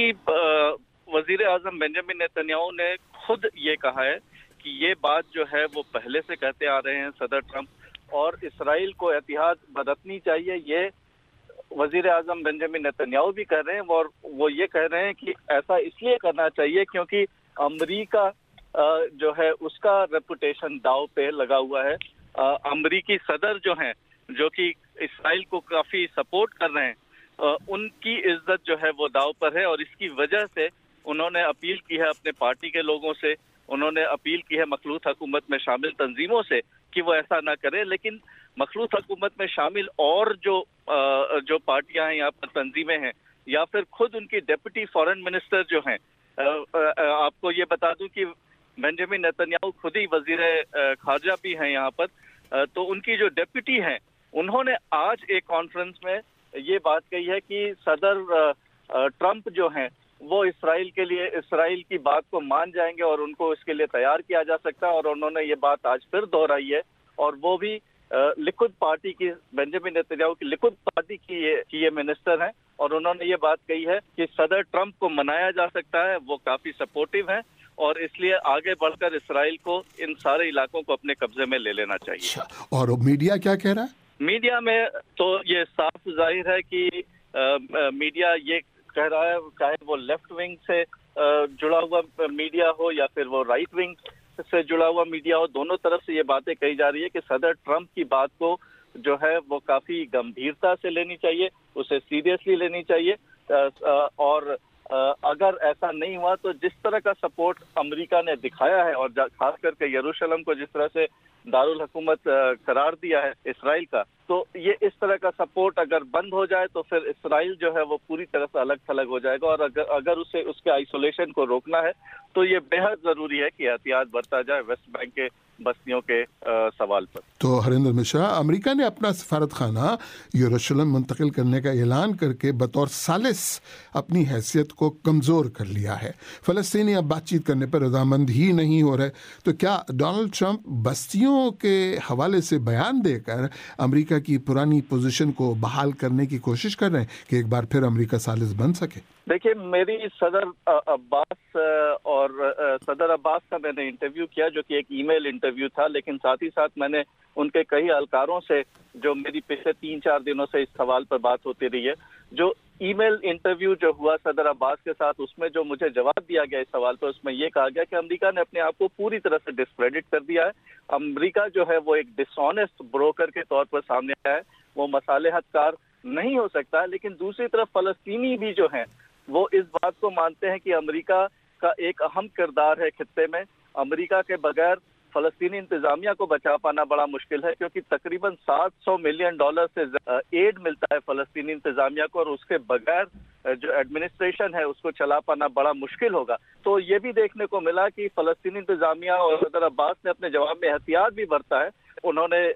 وزیر اعظم بنجامن نیتنیاہو نے خود یہ کہا ہے کہ یہ بات جو ہے وہ پہلے سے کہتے آ رہے ہیں صدر ٹرمپ، اور اسرائیل کو احتیاط برتنی چاہیے، یہ وزیر اعظم بنجامن نیتنیاہو بھی کہہ رہے ہیں، اور وہ یہ کہہ رہے ہیں کہ ایسا اس لیے کرنا چاہیے کیونکہ امریکہ جو ہے اس کا ریپوٹیشن داؤ پہ لگا ہوا ہے۔ امریکی صدر جو ہیں، جو کہ اسرائیل کو کافی سپورٹ کر رہے ہیں، ان کی عزت جو ہے وہ داؤ پر ہے، اور اس کی وجہ سے انہوں نے اپیل کی ہے اپنے پارٹی کے لوگوں سے، انہوں نے اپیل کی ہے مخلوط حکومت میں شامل تنظیموں سے کہ وہ ایسا نہ کرے۔ لیکن مخلوط حکومت میں شامل اور جو جو پارٹیاں ہیں، یہاں پر تنظیمیں ہیں، یا پھر خود ان کی ڈپٹی فارن منسٹر جو ہیں، آپ کو یہ بتا دوں کہ بنجامن نیتنیاہو خود ہی وزیر خارجہ بھی ہیں یہاں پر، تو ان کی جو ڈپٹی ہیں، انہوں نے آج ایک کانفرنس میں یہ بات کہی ہے کہ صدر ٹرمپ جو ہیں وہ اسرائیل کے لیے اسرائیل کی بات کو مان جائیں گے اور ان کو اس کے لیے تیار کیا جا سکتا ہے، اور انہوں نے یہ بات آج پھر دہرائی ہے، اور وہ بھی لکوڈ پارٹی کی، بنجامن نیتنیاہو کی لکوڈ پارٹی کی یہ, کی یہ منسٹر ہیں، اور انہوں نے یہ بات کہی ہے کہ صدر ٹرمپ کو منایا جا سکتا ہے، وہ کافی سپورٹو ہیں اور اس لیے آگے بڑھ کر اسرائیل کو ان سارے علاقوں کو اپنے قبضے میں لے لینا چاہیے۔ اور میڈیا کیا کہہ رہا ہے؟ میڈیا میں تو یہ صاف ظاہر ہے کہ میڈیا یہ کہہ رہا ہے، چاہے وہ لیفٹ ونگ سے جڑا ہوا میڈیا ہو یا پھر وہ رائٹ ونگ سے جڑا ہوا میڈیا ہو، دونوں طرف سے یہ باتیں کہی جا رہی ہے کہ صدر ٹرمپ کی بات کو جو ہے وہ کافی گمبھیرتا سے لینی چاہیے، اسے سیریسلی لینی چاہیے، اور اگر ایسا نہیں ہوا تو جس طرح کا سپورٹ امریکہ نے دکھایا ہے اور خاص کر کے یروشلم کو جس طرح سے دارالحکومت قرار دیا ہے اسرائیل کا، تو یہ اس طرح کا سپورٹ اگر بند ہو جائے تو پھر اسرائیل جو ہے وہ پوری طرح سے الگ تھلگ ہو جائے گا، اور اگر اگر اسے اس کے آئسولیشن کو روکنا ہے تو یہ بے حد ضروری ہے کہ احتیاط برتا جائے ویسٹ بینک کے بستیوں کے سوال پر۔ تو ہریندر مشرا، امریکہ نے اپنا سفارت خانہ یروشلم منتقل کرنے کا اعلان کر کے بطور ثالث اپنی حیثیت کو کمزور کر لیا ہے۔ فلسطینی اب بات چیت کرنے پر رضامند ہی نہیں ہو رہے، تو کیا ڈونلڈ ٹرمپ بستیوں کے حوالے سے بیان دے کر امریکہ کی پرانی پوزیشن کو بحال کرنے کی کوشش کر رہے ہیں کہ ایک بار پھر امریکہ ثالث بن سکے؟ دیکھیے، میری صدر عباس اور صدر عباس کا میں نے انٹرویو کیا جو کہ ایک ای میل انٹرویو تھا، لیکن ساتھ ہی ساتھ میں نے ان کے کئی اہلکاروں سے جو میری پچھلے تین چار دنوں سے اس سوال پر بات ہوتی رہی ہے، جو ای میل انٹرویو جو ہوا صدر عباس کے ساتھ، اس میں جو مجھے جواب دیا گیا اس سوال پر، اس میں یہ کہا گیا کہ امریکہ نے اپنے آپ کو پوری طرح سے ڈسکریڈٹ کر دیا ہے، امریکہ جو ہے وہ ایک ڈس آنیسٹ بروکر کے طور پر سامنے آیا ہے، وہ مصالحت کار نہیں ہو سکتا، لیکن دوسری طرف فلسطینی بھی جو ہیں وہ اس بات کو مانتے ہیں کہ امریکہ کا ایک اہم کردار ہے خطے میں، امریکہ کے بغیر فلسطینی انتظامیہ کو بچا پانا بڑا مشکل ہے، کیونکہ تقریباً سات سو ملین ڈالر سے ایڈ ملتا ہے فلسطینی انتظامیہ کو، اور اس کے بغیر جو ایڈمنسٹریشن ہے اس کو چلا پانا بڑا مشکل ہوگا۔ تو یہ بھی دیکھنے کو ملا کہ فلسطینی انتظامیہ اور صدر عباس نے اپنے جواب میں احتیاط بھی برتا ہے، انہوں نے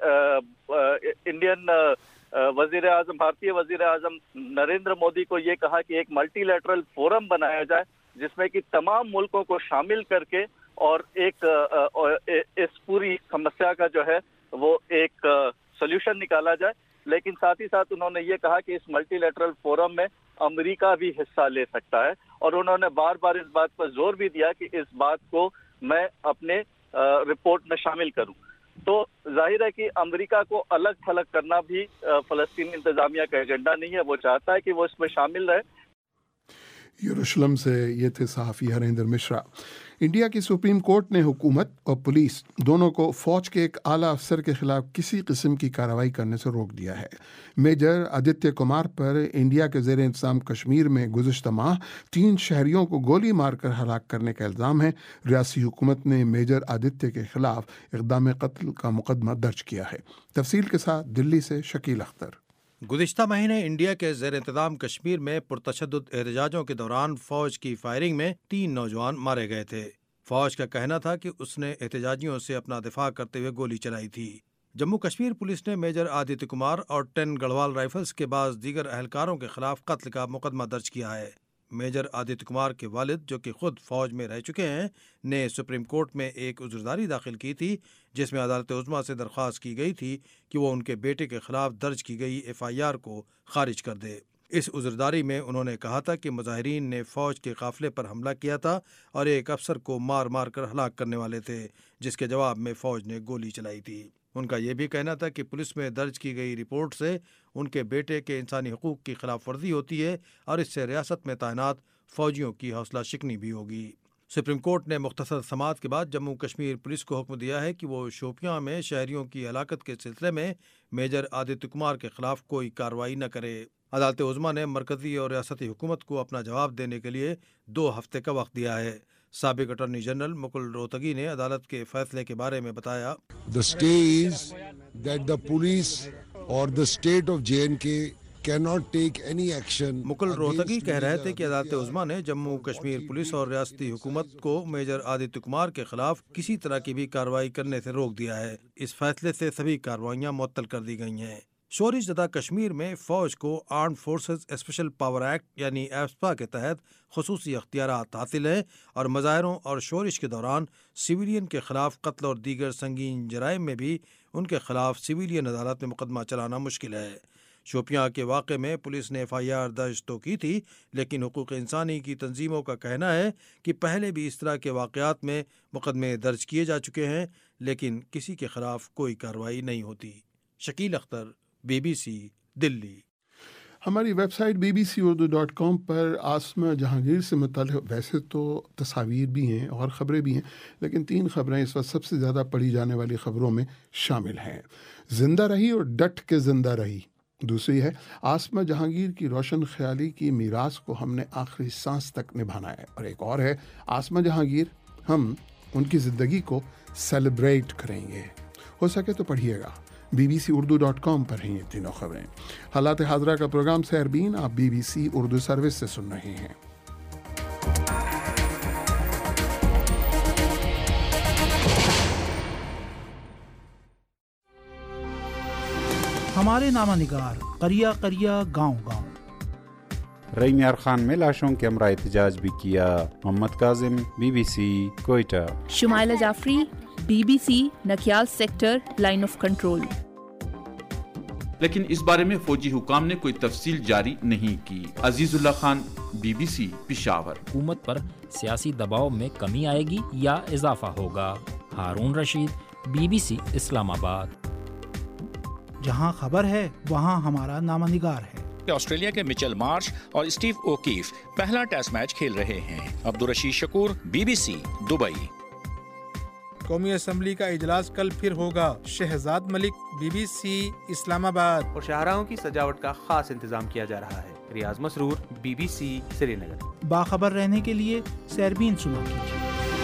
انڈین وزیر اعظم بھارتی وزیر اعظم نریندر مودی کو یہ کہا کہ ایک ملٹی لیٹرل فورم بنایا جائے جس میں کہ تمام ملکوں کو شامل کر کے اور ایک اس پوری سمسیا کا جو ہے وہ ایک سولوشن نکالا جائے، لیکن ساتھ ہی ساتھ انہوں نے یہ کہا کہ اس ملٹی لیٹرل فورم میں امریکہ بھی حصہ لے سکتا ہے، اور انہوں نے بار بار اس بات پر زور بھی دیا کہ اس بات کو میں اپنے رپورٹ میں شامل کروں۔ تو ظاہر ہے کہ امریکہ کو الگ تھلگ کرنا بھی فلسطینی انتظامیہ کا ایجنڈا نہیں ہے، وہ چاہتا ہے کہ وہ اس میں شامل رہے۔ یروشلم سے یہ تھے صحافی ہریندر مشرا۔ انڈیا کی سپریم کورٹ نے حکومت اور پولیس دونوں کو فوج کے ایک اعلیٰ افسر کے خلاف کسی قسم کی کارروائی کرنے سے روک دیا ہے۔ میجر آدتیہ کمار پر انڈیا کے زیر انتظام کشمیر میں گزشتہ ماہ تین شہریوں کو گولی مار کر ہلاک کرنے کا الزام ہے۔ ریاستی حکومت نے میجر آدتیہ کے خلاف اقدام قتل کا مقدمہ درج کیا ہے۔ تفصیل کے ساتھ دلی سے شکیل اختر۔ گزشتہ مہینے انڈیا کے زیر انتظام کشمیر میں پرتشدد احتجاجوں کے دوران فوج کی فائرنگ میں تین نوجوان مارے گئے تھے۔ فوج کا کہنا تھا کہ اس نے احتجاجیوں سے اپنا دفاع کرتے ہوئے گولی چلائی تھی۔ جموں کشمیر پولیس نے میجر آدتیہ کمار اور ٹین گڑھوال رائفلز کے بعض دیگر اہلکاروں کے خلاف قتل کا مقدمہ درج کیا ہے۔ میجر آدتیہ کمار کے والد، جو کہ خود فوج میں رہ چکے ہیں، نے سپریم کورٹ میں ایک عذرداری داخل کی تھی جس میں عدالت عظمیٰ سے درخواست کی گئی تھی کہ وہ ان کے بیٹے کے خلاف درج کی گئی ایف آئی آر کو خارج کر دے۔ اس عذرداری میں انہوں نے کہا تھا کہ مظاہرین نے فوج کے قافلے پر حملہ کیا تھا اور ایک افسر کو مار مار کر ہلاک کرنے والے تھے، جس کے جواب میں فوج نے گولی چلائی تھی۔ ان کا یہ بھی کہنا تھا کہ پولیس میں درج کی گئی رپورٹ سے ان کے بیٹے کے انسانی حقوق کی خلاف ورزی ہوتی ہے اور اس سے ریاست میں تعینات فوجیوں کی حوصلہ شکنی بھی ہوگی۔ سپریم کورٹ نے مختصر سماعت کے بعد جموں کشمیر پولیس کو حکم دیا ہے کہ وہ شوپیاں میں شہریوں کی ہلاکت کے سلسلے میں میجر آدتیہ کمار کے خلاف کوئی کارروائی نہ کرے۔ عدالت عظمیٰ نے مرکزی اور ریاستی حکومت کو اپنا جواب دینے کے لیے دو ہفتے کا وقت دیا ہے۔ سابق اٹارنی جنرل مکل روہتگی نے عدالت کے فیصلے کے بارے میں بتایا، The stay is that the police or the state of J and K cannot take any action. مکل روہتگی کہہ رہے تھے کہ عدالت عظمیٰ نے جموں کشمیر پولیس اور ریاستی حکومت کو میجر آدتیہ کمار کے خلاف کسی طرح کی بھی کارروائی کرنے سے روک دیا ہے۔ اس فیصلے سے سبھی کارروائیاں معطل کر دی گئی ہیں۔ شورش زدہ کشمیر میں فوج کو armed forces special power act یعنی ایسپا کے تحت خصوصی اختیارات حاصل ہیں اور مظاہروں اور شورش کے دوران سویلین کے خلاف قتل اور دیگر سنگین جرائم میں بھی ان کے خلاف سویلین عدالت میں مقدمہ چلانا مشکل ہے۔ شوپیاں کے واقعے میں پولیس نے ایف آئی آر درج تو کی تھی، لیکن حقوق انسانی کی تنظیموں کا کہنا ہے کہ پہلے بھی اس طرح کے واقعات میں مقدمے درج کیے جا چکے ہیں، لیکن کسی کے خلاف کوئی کارروائی نہیں ہوتی۔ Shakeel Akhtar, B B C, Delhi. ہماری website B B C Urdu dot com پر آسمہ جہانگیر سے متعلق ویسے تو تصاویر بھی ہیں اور خبریں بھی ہیں، لیکن تین خبریں اس وقت سب سے زیادہ پڑھی جانے والی خبروں میں شامل ہیں۔ زندہ رہی اور ڈٹ کے زندہ رہی۔ دوسری ہے آسمہ جہانگیر کی روشن خیالی کی میراث کو ہم نے آخری سانس تک نبھانا ہے، اور ایک اور ہے آسمہ جہانگیر، ہم ان کی زندگی کو سیلیبریٹ کریں گے۔ ہو سکے تو پڑھیے گا، B B C Urdu dot com پر ہیں یہ تینوں خبریں۔ حالات حاضرہ کا پروگرام سحربین آپ B B C Urdu service سے سن رہے ہیں۔ ہمارے نامہ نگار قریہ قریہ گاؤں گاؤں۔ ریم یار خان میں لاشوں کے ہمراہ احتجاج بھی کیا۔ Muhammad Kazim, B B C, Quetta. Shumaila Jafri, B B C, Nikial sector, line of control. لیکن اس بارے میں فوجی حکام نے کوئی تفصیل جاری نہیں کی۔ Azizullah Khan, B B C, Peshawar. حکومت پر سیاسی دباؤ میں کمی آئے گی یا اضافہ ہوگا؟ Haroon Rashid, B B C, Islamabad. جہاں خبر ہے وہاں ہمارا نامہ نگار ہے۔ آسٹریلیا کے مچل مارش اور اسٹیو اوکیف پہلا ٹیسٹ میچ کھیل رہے ہیں۔ Abdul Rashid Shakoor, B B C, Dubai. قومی اسمبلی کا اجلاس کل پھر ہوگا۔ Shahzad Malik, B B C, Islamabad. اور شاہراہوں کی سجاوٹ کا خاص انتظام کیا جا رہا ہے۔ ریاض Masroor, B B C, Srinagar. باخبر رہنے کے لیے سحربین سنا کیجیے۔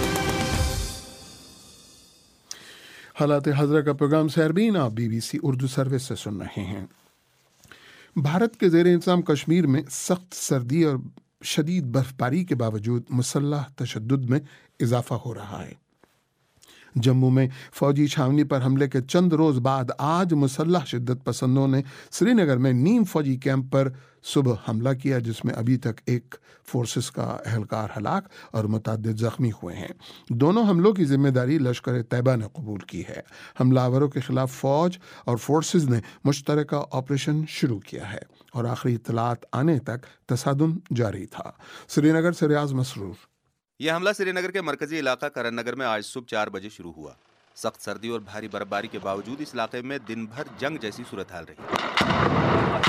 حالات حاضرہ کا پروگرام سحربین آپ B B C Urdu service سے سن رہے ہیں۔ بھارت کے زیر انتظام کشمیر میں سخت سردی اور شدید برف باری کے باوجود مسلح تشدد میں اضافہ ہو رہا ہے۔ جموں میں فوجی چھاونی پر حملے کے چند روز بعد آج مسلح شدت پسندوں نے سری نگر میں نیم فوجی کیمپ پر صبح حملہ کیا، جس میں ابھی تک ایک فورسز کا اہلکار ہلاک اور متعدد زخمی ہوئے ہیں۔ دونوں حملوں کی ذمہ داری لشکر طیبہ نے قبول کی ہے۔ حملہ آوروں کے خلاف فوج اور فورسز نے مشترکہ آپریشن شروع کیا ہے اور آخری اطلاعات آنے تک تصادم جاری تھا۔ سری نگر سے ریاض مسرور۔ یہ حملہ سری نگر کے مرکزی علاقہ کرن نگر میں آج صبح چار بجے شروع ہوا۔ سخت سردی اور بھاری برفباری کے باوجود اس علاقے میں دن بھر جنگ جیسی صورتحال رہی۔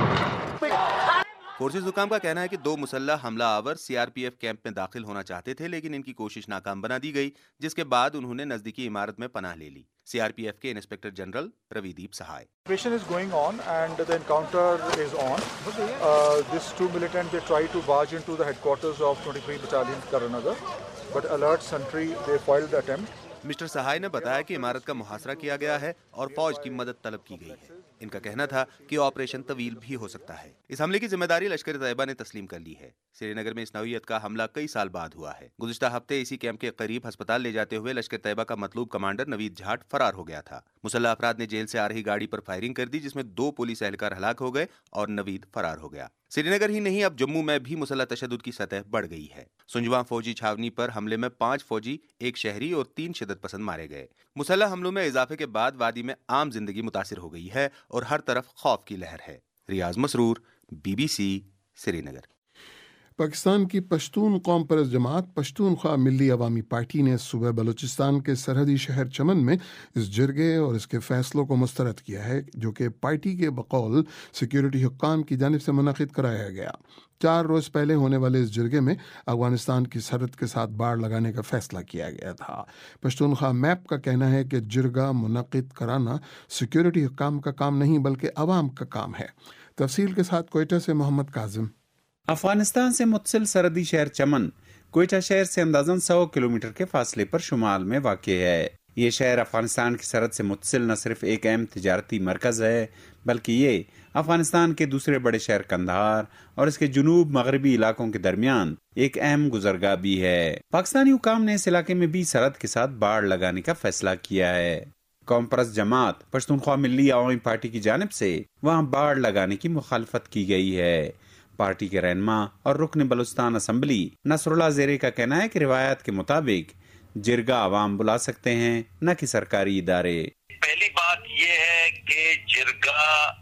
فورسز حکام کا کہنا ہے کہ دو مسلح حملہ آور C R P F camp میں داخل ہونا چاہتے تھے، لیکن ان کی کوشش ناکام بنا دی گئی، جس کے بعد انہوں نے نزدیکی عمارت میں پناہ لے لی۔ سی آر پی ایف کے inspector general Ravideep Sahay. Operation is going on and the encounter is on. Uh, these two militants they tried to barge into the headquarters of twenty-three Battalion Karanagar, but alert sentry they foiled the attempt. Mister Sahay نے بتایا کہ عمارت کا محاصرہ کیا گیا ہے اور فوج کی مدد طلب کی گئی ہے۔ ان کا کہنا تھا کہ آپریشن طویل بھی ہو سکتا ہے۔ اس حملے کی ذمہ داری لشکر طیبہ نے تسلیم کر لی ہے۔ سری نگر میں اس نوعیت کا حملہ کئی سال بعد ہوا ہے۔ گزشتہ ہفتے اسی کیمپ کے قریب ہسپتال لے جاتے ہوئے لشکر طیبہ کا مطلوب کمانڈر نوید جھاٹ فرار ہو گیا تھا۔ مسلح افراد نے جیل سے آ رہی گاڑی پر فائرنگ کر دی، جس میں دو پولیس اہلکار ہلاک ہو گئے اور نوید فرار ہو گیا۔ سری نگر ہی نہیں، اب جموں میں بھی مسلح تشدد کی سطح بڑھ گئی ہے۔ سنجواں فوجی چھاونی پر حملے میں پانچ فوجی، ایک شہری اور تین شدت پسند مارے گئے۔ مسلح حملوں میں اضافے کے بعد وادی میں عام زندگی متاثر ہو گئی ہے اور ہر طرف خوف کی لہر ہے۔ ریاض Masroor, B B C, Srinagar. Pakistan کی پشتون قوم پرست جماعت پشتونخوا ملی عوامی پارٹی نے صوبہ بلوچستان کے سرحدی شہر چمن میں اس جرگے اور اس کے فیصلوں کو مسترد کیا ہے، جو کہ پارٹی کے بقول سیکیورٹی حکام کی جانب سے منعقد کرایا گیا۔ چار روز پہلے ہونے والے اس جرگے میں افغانستان کی سرحد کے ساتھ باڑ لگانے کا فیصلہ کیا گیا تھا۔ پشتونخوا میپ کا کہنا ہے کہ جرگہ منعقد کرانا سیکیورٹی حکام کا کام نہیں بلکہ عوام کا کام ہے۔ تفصیل کے ساتھ کوئٹہ سے محمد کاظم۔ افغانستان سے متصل سرحدی شہر چمن کوئٹہ شہر سے اندازاً سو کلومیٹر کے فاصلے پر شمال میں واقع ہے۔ یہ شہر افغانستان کی سرحد سے متصل نہ صرف ایک اہم تجارتی مرکز ہے، بلکہ یہ افغانستان کے دوسرے بڑے شہر قندھار اور اس کے جنوب مغربی علاقوں کے درمیان ایک اہم گزرگاہ بھی ہے۔ پاکستانی حکام نے اس علاقے میں بھی سرحد کے ساتھ باڑ لگانے کا فیصلہ کیا ہے۔ قوم پرست جماعت پشتونخوا ملی عوامی پارٹی کی جانب سے وہاں باڑ لگانے کی مخالفت کی گئی ہے۔ پارٹی کے رہنما اور رکن بلوچستان اسمبلی نصر اللہ زیرے کا کہنا ہے کہ روایات کے مطابق جرگہ عوام بلا سکتے ہیں، نہ کہ سرکاری ادارے۔ پہلی بات یہ ہے کہ جرگہ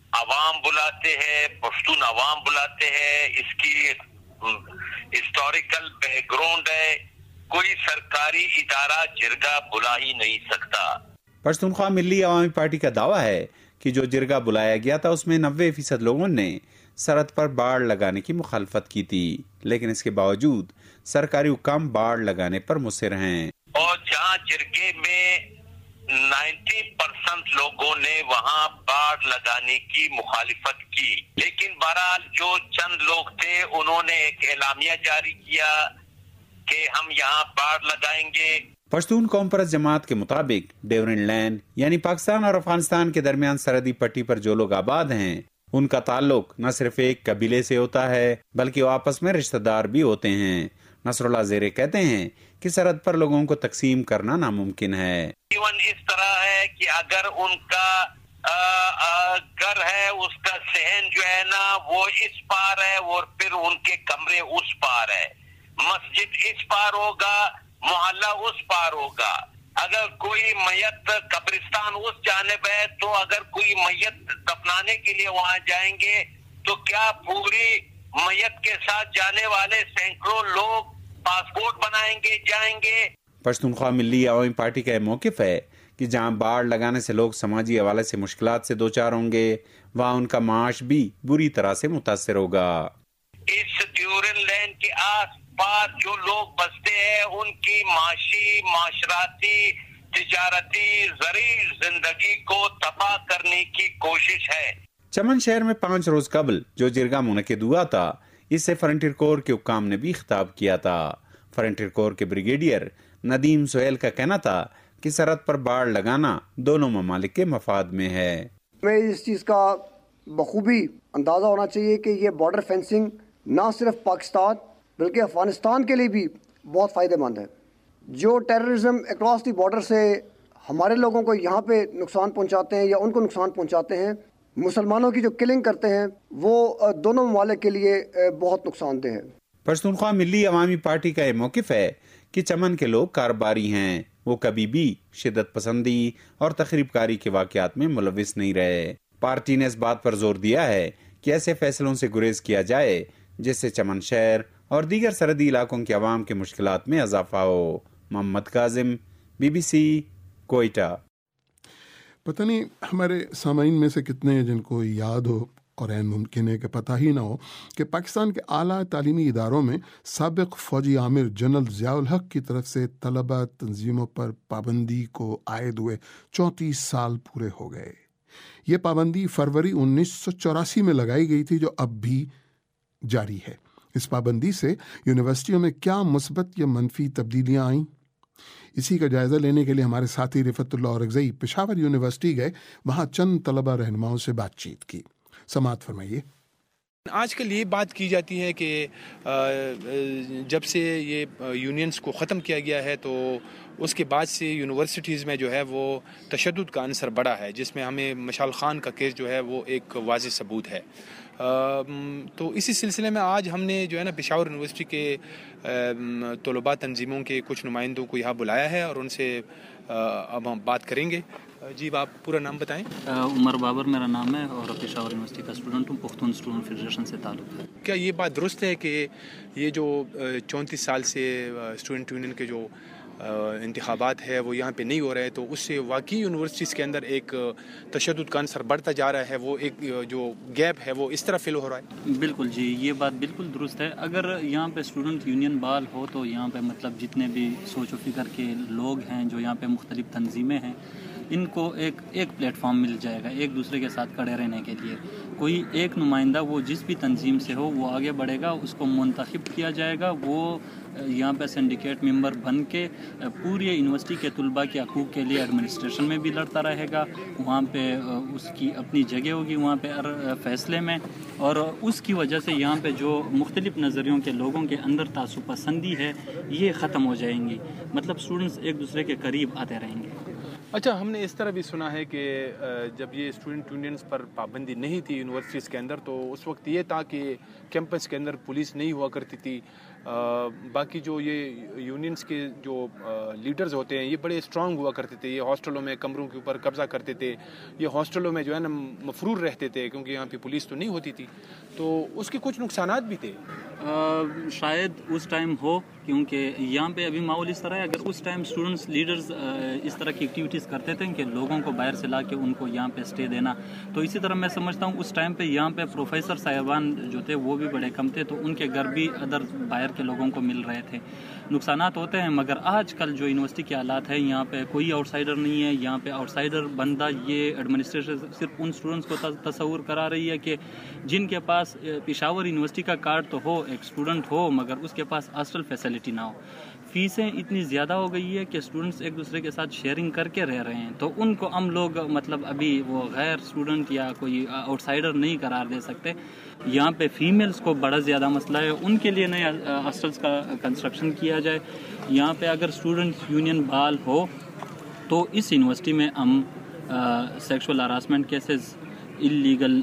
عوام بلاتے ہیں، پشتون عوام بلاتے ہیں، اس کی ہسٹوریکل بیک گراؤنڈ ہے، کوئی سرکاری ادارہ جرگہ بلا ہی نہیں سکتا۔ پشتونخوا ملی عوامی پارٹی کا دعویٰ ہے کہ جو جرگہ بلایا گیا تھا اس میں نوے فیصد لوگوں نے سرحد پر باڑ لگانے کی مخالفت کی تھی، لیکن اس کے باوجود سرکاری حکام باڑ لگانے پر مصر ہیں۔ اور جہاں جرگے میں نائنٹی پرسنٹ لوگوں نے وہاں باڑ لگانے کی مخالفت کی، لیکن بہرحال جو چند لوگ تھے انہوں نے ایک اعلامیہ جاری کیا کہ ہم یہاں باڑ لگائیں گے۔ پشتون قوم پرست جماعت کے مطابق ڈیورنڈ لینڈ یعنی پاکستان اور افغانستان کے درمیان سرحدی پٹی پر جو لوگ آباد ہیں ان کا تعلق نہ صرف ایک قبیلے سے ہوتا ہے بلکہ وہ آپس میں رشتہ دار بھی ہوتے ہیں۔ نصر اللہ زیرے کہتے ہیں کہ سرحد پر لوگوں کو تقسیم کرنا ناممکن ہے۔ ایون اس طرح ہے کہ اگر ان کا گھر ہے، اس کا صحن جو ہے نا وہ اس پار ہے اور پھر ان کے کمرے اس پار ہے، مسجد اس پار ہوگا، محلہ اس پار ہوگا۔ اگر کوئی میت قبرستان اس جانب ہے تو اگر کوئی میت دفنانے کے لیے وہاں جائیں گے تو کیا پوری میت کے ساتھ جانے والے سینکڑوں لوگ پاسپورٹ بنائیں گے، جائیں گے؟ پشتونخوا ملی عوامی پارٹی کا یہ موقف ہے کہ جہاں باڑ لگانے سے لوگ سماجی حوالے سے مشکلات سے دوچار ہوں گے وہاں ان کا معاش بھی بری طرح سے متاثر ہوگا۔ اس ڈیورنڈ لینڈ کے آس پاس جو لوگ بستے ہیں ان کی معاشی، معاشراتی، تجارتی، زرعی زندگی کو تباہ کرنے کی کوشش ہے۔ چمن شہر میں پانچ روز قبل جو جرگہ منعقد ہوا تھا اس سے فرنٹیر کور کے حکام نے بھی خطاب کیا تھا۔ فرنٹیر کور کے بریگیڈیئر ندیم سہیل کا کہنا تھا کہ سرحد پر باڑ لگانا دونوں ممالک کے مفاد میں ہے۔ ہمیں اس چیز کا بخوبی اندازہ ہونا چاہیے کہ یہ بارڈر فینسنگ نہ صرف پاکستان بلکہ افغانستان کے لیے بھی بہت فائدہ مند ہے۔ جو ٹیررزم اکراس دی بارڈر سے ہمارے لوگوں کو یہاں پہ نقصان پہنچاتے ہیں یا ان کو نقصان پہنچاتے ہیں، مسلمانوں کی جو کلنگ کرتے ہیں، وہ دونوں ممالک کے لیے بہت نقصان دہ ہے۔ پشتونخوا ملی عوامی پارٹی کا یہ موقف ہے کہ چمن کے لوگ کاروباری ہیں، وہ کبھی بھی شدت پسندی اور تخریب کاری کے واقعات میں ملوث نہیں رہے۔ پارٹی نے اس بات پر زور دیا ہے کہ ایسے فیصلوں سے گریز کیا جائے جس سے چمن شہر اور دیگر سرحدی علاقوں کے عوام کے مشکلات میں اضافہ ہو۔ Muhammad Kazim, B B C, Quetta. پتہ نہیں ہمارے سامعین میں سے کتنے ہیں جن کو یاد ہو اور عین ممکن ہے کہ پتہ ہی نہ ہو کہ پاکستان کے اعلیٰ تعلیمی اداروں میں سابق فوجی عامر جنرل ضیاء الحق کی طرف سے طلبہ تنظیموں پر پابندی کو عائد ہوئے چونتیس سال پورے ہو گئے۔ یہ پابندی فروری انیس سو چوراسی میں لگائی گئی تھی جو اب بھی جاری ہے۔ اس پابندی سے یونیورسٹیوں میں کیا مثبت یا منفی تبدیلیاں آئیں؟ اسی کا جائزہ لینے کے لیے ہمارے ساتھی رفعت اللہ اورکزئی پشاور یونیورسٹی گئے، وہاں چند طلبہ رہنماؤں سے بات چیت کی۔ سماعت فرمائیے۔ آج کل یہ بات کی جاتی ہے کہ جب سے یہ یونینز کو ختم کیا گیا ہے تو اس کے بعد سے یونیورسٹیز میں جو ہے وہ تشدد کا عنصر بڑا ہے، جس میں ہمیں مشال خان کا کیس جو ہے وہ ایک واضح ثبوت ہے۔ تو اسی سلسلے میں آج ہم نے جو ہے نا پشاور یونیورسٹی کے طلباء تنظیموں کے کچھ نمائندوں کو یہاں بلایا ہے اور ان سے اب ہم بات کریں گے۔ جی آپ پورا نام بتائیں۔ عمر بابر میرا نام ہے اور پشاور یونیورسٹی کا اسٹوڈنٹ ہوں، پختون اسٹوڈنٹ فیڈریشن سے تعلق ہے۔ کیا یہ بات درست ہے کہ یہ جو چونتیس سال سے اسٹوڈنٹ یونین کے جو انتخابات ہے وہ یہاں پہ نہیں ہو رہے، تو اس سے واقعی یونیورسٹیز کے اندر ایک تشدد کا عنصر بڑھتا جا رہا ہے، وہ ایک جو گیپ ہے وہ اس طرح فل ہو رہا ہے؟ بالکل جی، یہ بات بالکل درست ہے۔ اگر یہاں پہ اسٹوڈنٹ یونین بال ہو تو یہاں پہ مطلب جتنے بھی سوچ و فکر کے لوگ ہیں جو یہاں پہ مختلف تنظیمیں ہیں ان کو ایک ایک پلیٹ فارم مل جائے گا ایک دوسرے کے ساتھ کھڑے رہنے کے لیے۔ کوئی ایک نمائندہ وہ جس بھی تنظیم سے ہو وہ آگے بڑھے گا، اس کو منتخب کیا جائے گا، وہ یہاں پہ سنڈیکیٹ ممبر بن کے پوری یونیورسٹی کے طلباء کے حقوق کے لیے ایڈمنسٹریشن میں بھی لڑتا رہے گا، وہاں پہ اس کی اپنی جگہ ہوگی وہاں پہ فیصلے میں، اور اس کی وجہ سے یہاں پہ جو مختلف نظریوں کے لوگوں کے اندر تعصب پسندی ہے یہ ختم ہو جائیں گی، مطلب اسٹوڈنٹس ایک دوسرے کے قریب آتے رہیں گے۔ اچھا، ہم نے اس طرح بھی سنا ہے کہ جب یہ اسٹوڈنٹ یونینز پر پابندی نہیں تھی یونیورسٹیز کے اندر تو اس وقت یہ تھا کہ کیمپس کے اندر پولیس نہیں ہوا کرتی تھی، باقی جو یہ یونینز کے جو لیڈرز ہوتے ہیں یہ بڑے اسٹرانگ ہوا کرتے تھے، یہ ہاسٹلوں میں کمروں کے اوپر قبضہ کرتے تھے، یہ ہاسٹلوں میں جو ہے نا مفرور رہتے تھے کیونکہ یہاں پہ پولیس تو نہیں ہوتی تھی، تو اس کے کچھ نقصانات بھی تھے۔ شاید اس ٹائم ہو، کیونکہ یہاں پہ ابھی ماحول اس طرح ہے، اگر اس ٹائم اسٹوڈنٹس لیڈرز اس طرح کی ایکٹیویٹیز کرتے تھے کہ لوگوں کو باہر سے لا کے ان کو یہاں پہ اسٹے دینا، تو اسی طرح میں سمجھتا ہوں اس ٹائم پہ یہاں پہ پروفیسر صاحبان جو تھے وہ بھی بڑے کم تھے، تو ان کے گھر بھی ادر باہر کے لوگوں کو مل رہے تھے۔ نقصانات ہوتے ہیں، مگر آج کل جو یونیورسٹی کے حالات ہیں یہاں پہ کوئی آؤٹ سائڈر نہیں ہے، یہاں پہ آؤٹ سائڈر بندہ یہ ایڈمنسٹریشن صرف ان اسٹوڈنٹس کو تصور کرا رہی ہے کہ جن کے پاس پشاور یونیورسٹی کا کارڈ تو ہو، ایک اسٹوڈنٹ ہو، مگر اس کے پاس ہاسٹل فیسلٹی نہ ہو۔ فیسیں اتنی زیادہ ہو گئی ہے کہ اسٹوڈنٹس ایک دوسرے کے ساتھ شیئرنگ کر کے رہ رہے ہیں، تو ان کو ہم لوگ مطلب ابھی وہ غیر اسٹوڈنٹ یا کوئی آؤٹ سائڈر نہیں قرار دے سکتے۔ یہاں پہ فیمیلز کو بڑا زیادہ مسئلہ ہے، ان کے لیے نئے ہاسٹلس کا کنسٹرکشن کیا جائے۔ یہاں پہ اگر اسٹوڈنٹ یونین بحال ہو تو اس یونیورسٹی میں ہم سیکشول ہراسمنٹ کیسز، اللیگل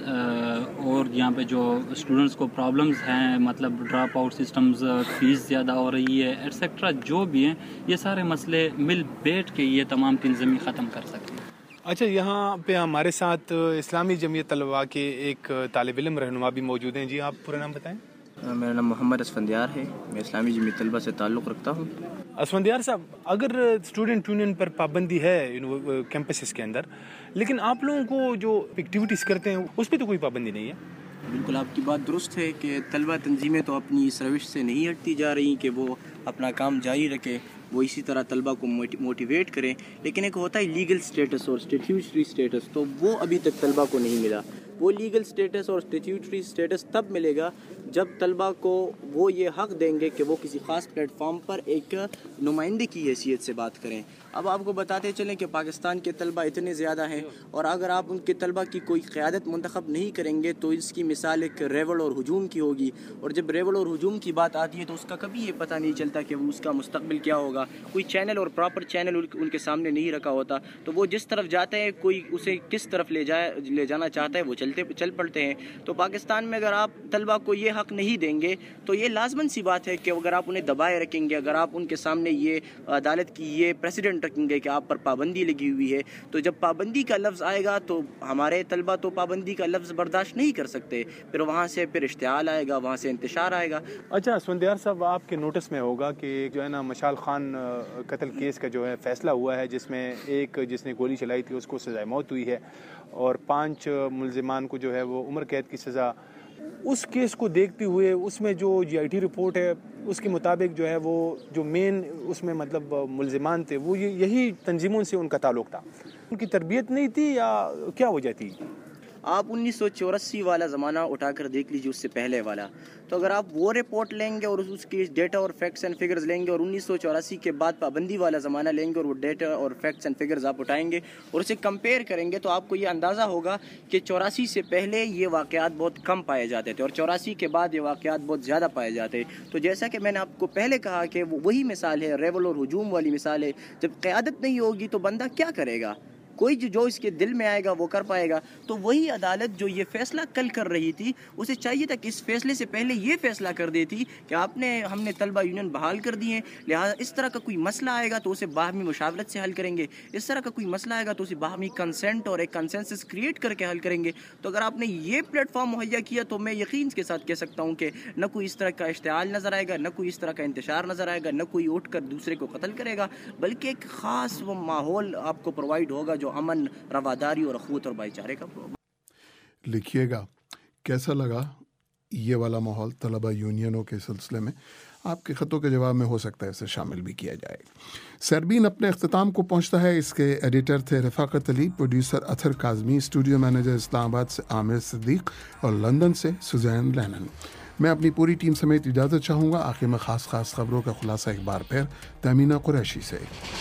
اور یہاں پہ جو اسٹوڈنٹس کو پرابلمز ہیں، مطلب ڈراپ آؤٹ سسٹمز، فیس زیادہ ہو رہی ہے ایٹسیکٹرا، جو بھی ہیں یہ سارے مسئلے مل بیٹھ کے یہ تمام تنظیمیں ختم کر سکتے ہیں۔ اچھا، یہاں پہ ہمارے ساتھ اسلامی جمعیت طلباء کے ایک طالب علم رہنما بھی موجود ہیں۔ جی آپ پورا نام بتائیں۔ میرا نام محمد اسفندیار ہے، میں اسلامی جمعیت طلباء سے تعلق رکھتا ہوں۔ اسفندیار صاحب، اگر اسٹوڈنٹ یونین پر پابندی ہے کیمپسز کے اندر، لیکن آپ لوگوں کو جو ایکٹیویٹیز کرتے ہیں اس پہ تو کوئی پابندی نہیں ہے؟ بالکل آپ کی بات درست ہے کہ طلبہ تنظیمیں تو اپنی اس روش سے نہیں ہٹتی جا رہی کہ وہ اپنا کام جاری رکھے، وہ اسی طرح طلبہ کو موٹیویٹ کریں، لیکن ایک ہوتا ہے لیگل سٹیٹس اور اسٹیٹیوٹری سٹیٹس، تو وہ ابھی تک طلبہ کو نہیں ملا۔ وہ لیگل سٹیٹس اور اسٹیٹیوٹری سٹیٹس تب ملے گا جب طلبہ کو وہ یہ حق دیں گے کہ وہ کسی خاص پلیٹ فارم پر ایک نمائندے کی حیثیت سے بات کریں۔ اب آپ کو بتاتے چلیں کہ پاکستان کے طلبہ اتنے زیادہ ہیں، اور اگر آپ ان کے طلبہ کی کوئی قیادت منتخب نہیں کریں گے تو اس کی مثال ایک ریول اور ہجوم کی ہوگی، اور جب ریول اور ہجوم کی بات آتی ہے تو اس کا کبھی یہ پتہ نہیں چلتا کہ وہ اس کا مستقبل کیا ہوگا۔ کوئی چینل اور پراپر چینل ان کے سامنے نہیں رکھا ہوتا، تو وہ جس طرف جاتے ہیں کوئی اسے کس طرف لے جائے لے جانا چاہتا ہے وہ چلتے چل پڑتے ہیں۔ تو پاکستان میں اگر آپ طلبہ کو یہ حق نہیں دیں گے تو یہ لازمن سی بات ہے کہ اگر آپ انہیں دبائے رکھیں گے، اگر آپ ان کے سامنے یہ عدالت کی یہ پریسیڈنٹ رکھیں گے کہ آپ پر پابندی لگی ہوئی ہے، تو جب پابندی کا لفظ آئے گا تو ہمارے طلبہ تو پابندی کا لفظ برداشت نہیں کر سکتے، پھر وہاں سے پھر اشتعال آئے گا، وہاں سے انتشار آئے گا۔ اچھا اسفندیار صاحب، آپ کے نوٹس میں ہوگا کہ جو ہے نا مشال خان قتل کیس کا جو ہے فیصلہ ہوا ہے، جس میں ایک جس نے گولی چلائی تھی اس کو سزائے موت ہوئی ہے، اور پانچ ملزمان کو جو ہے وہ عمر قید کی سزا۔ اس کیس کو دیکھتے ہوئے اس میں جو جی آئی ٹی رپورٹ ہے اس کے مطابق جو ہے وہ جو مین اس میں مطلب ملزمان تھے وہ یہی تنظیموں سے ان کا تعلق تھا، ان کی تربیت نہیں تھی یا کیا وجہ تھی؟ آپ انیس سو چوراسی والا زمانہ اٹھا کر دیکھ لیجیے، اس سے پہلے والا، تو اگر آپ وہ رپورٹ لیں گے اور اس کی ڈیٹا اور فیکٹس اینڈ فگرز لیں گے، اور انیس سو چوراسی کے بعد پابندی والا زمانہ لیں گے اور وہ ڈیٹا اور فیکٹس اینڈ فگرز آپ اٹھائیں گے اور اسے کمپیئر کریں گے، تو آپ کو یہ اندازہ ہوگا کہ چوراسی سے پہلے یہ واقعات بہت کم پائے جاتے تھے اور چوراسی کے بعد یہ واقعات بہت زیادہ پائے جاتے ہیں۔ تو جیسا کہ میں نے آپ کو پہلے کہا کہ وہی مثال ہے، ریول اور ہجوم والی مثال ہے، جب قیادت نہیں ہوگی تو بندہ کیا کرے گا؟ کوئی جو اس کے دل میں آئے گا وہ کر پائے گا۔ تو وہی عدالت جو یہ فیصلہ کل کر رہی تھی، اسے چاہیے تھا کہ اس فیصلے سے پہلے یہ فیصلہ کر دیتی کہ آپ نے ہم نے طلبہ یونین بحال کر دی ہیں، لہٰذا اس طرح کا کوئی مسئلہ آئے گا تو اسے باہمی مشاورت سے حل کریں گے، اس طرح کا کوئی مسئلہ آئے گا تو اسے باہمی کنسنٹ اور ایک کنسنسس کریٹ کر کے حل کریں گے۔ تو اگر آپ نے یہ پلیٹ فارم مہیا کیا تو میں یقین کے ساتھ کہہ سکتا ہوں کہ نہ کوئی اس طرح کا اشتعال نظر آئے گا، نہ کوئی اس طرح کا انتشار نظر آئے گا، نہ کوئی اٹھ کر دوسرے کو قتل کرے گا، بلکہ ایک خاص وہ ماحول آپ کو پرووائڈ ہوگا جو امن، رواداری اور اخوت اور بھائی چارے کا۔ لکھیے گا کیسا لگا یہ والا ماحول طلبہ یونینوں کے سلسلے میں، آپ کے خطوں کے جواب میں ہو سکتا ہے اسے شامل بھی کیا جائے۔ سربین اپنے اختتام کو پہنچتا ہے۔ اس کے ایڈیٹر تھے Rifaqat Ali, producer Athar Kazmi, studio manager Islamabad سے عامر صدیق اور لندن سے سوزین لینن۔ میں اپنی پوری ٹیم سمیت اجازت چاہوں گا۔ آخر میں خاص خاص خبروں کا خلاصہ ایک بار پھر تمینہ قریشی سے۔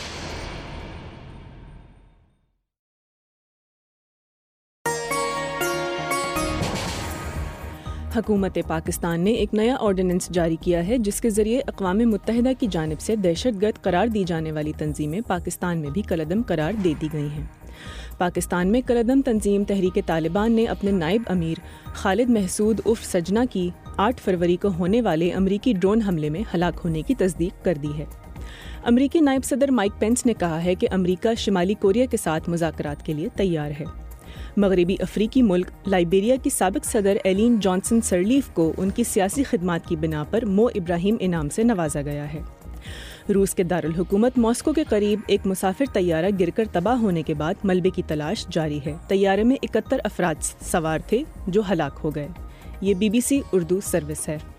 حکومت پاکستان نے ایک نیا آرڈیننس جاری کیا ہے جس کے ذریعے اقوام متحدہ کی جانب سے دہشت گرد قرار دی جانے والی تنظیمیں پاکستان میں بھی کالعدم قرار دے دی گئی ہیں۔ پاکستان میں کالعدم تنظیم تحریک طالبان نے اپنے نائب امیر خالد محسود عرف سجنا کی آٹھ فروری کو ہونے والے امریکی ڈرون حملے میں ہلاک ہونے کی تصدیق کر دی ہے۔ امریکی نائب صدر مائک پینس نے کہا ہے کہ امریکہ شمالی کوریا کے ساتھ مذاکرات کے لیے تیار ہے۔ مغربی افریقی ملک لائبیریا کی سابق صدر ایلین جانسن سرلیف کو ان کی سیاسی خدمات کی بنا پر مو ابراہیم انعام سے نوازا گیا ہے۔ روس کے دارالحکومت ماسکو کے قریب ایک مسافر طیارہ گر کر تباہ ہونے کے بعد ملبے کی تلاش جاری ہے۔ طیارے میں اکہتر افراد سوار تھے جو ہلاک ہو گئے۔ یہ B B C Urdu service ہے۔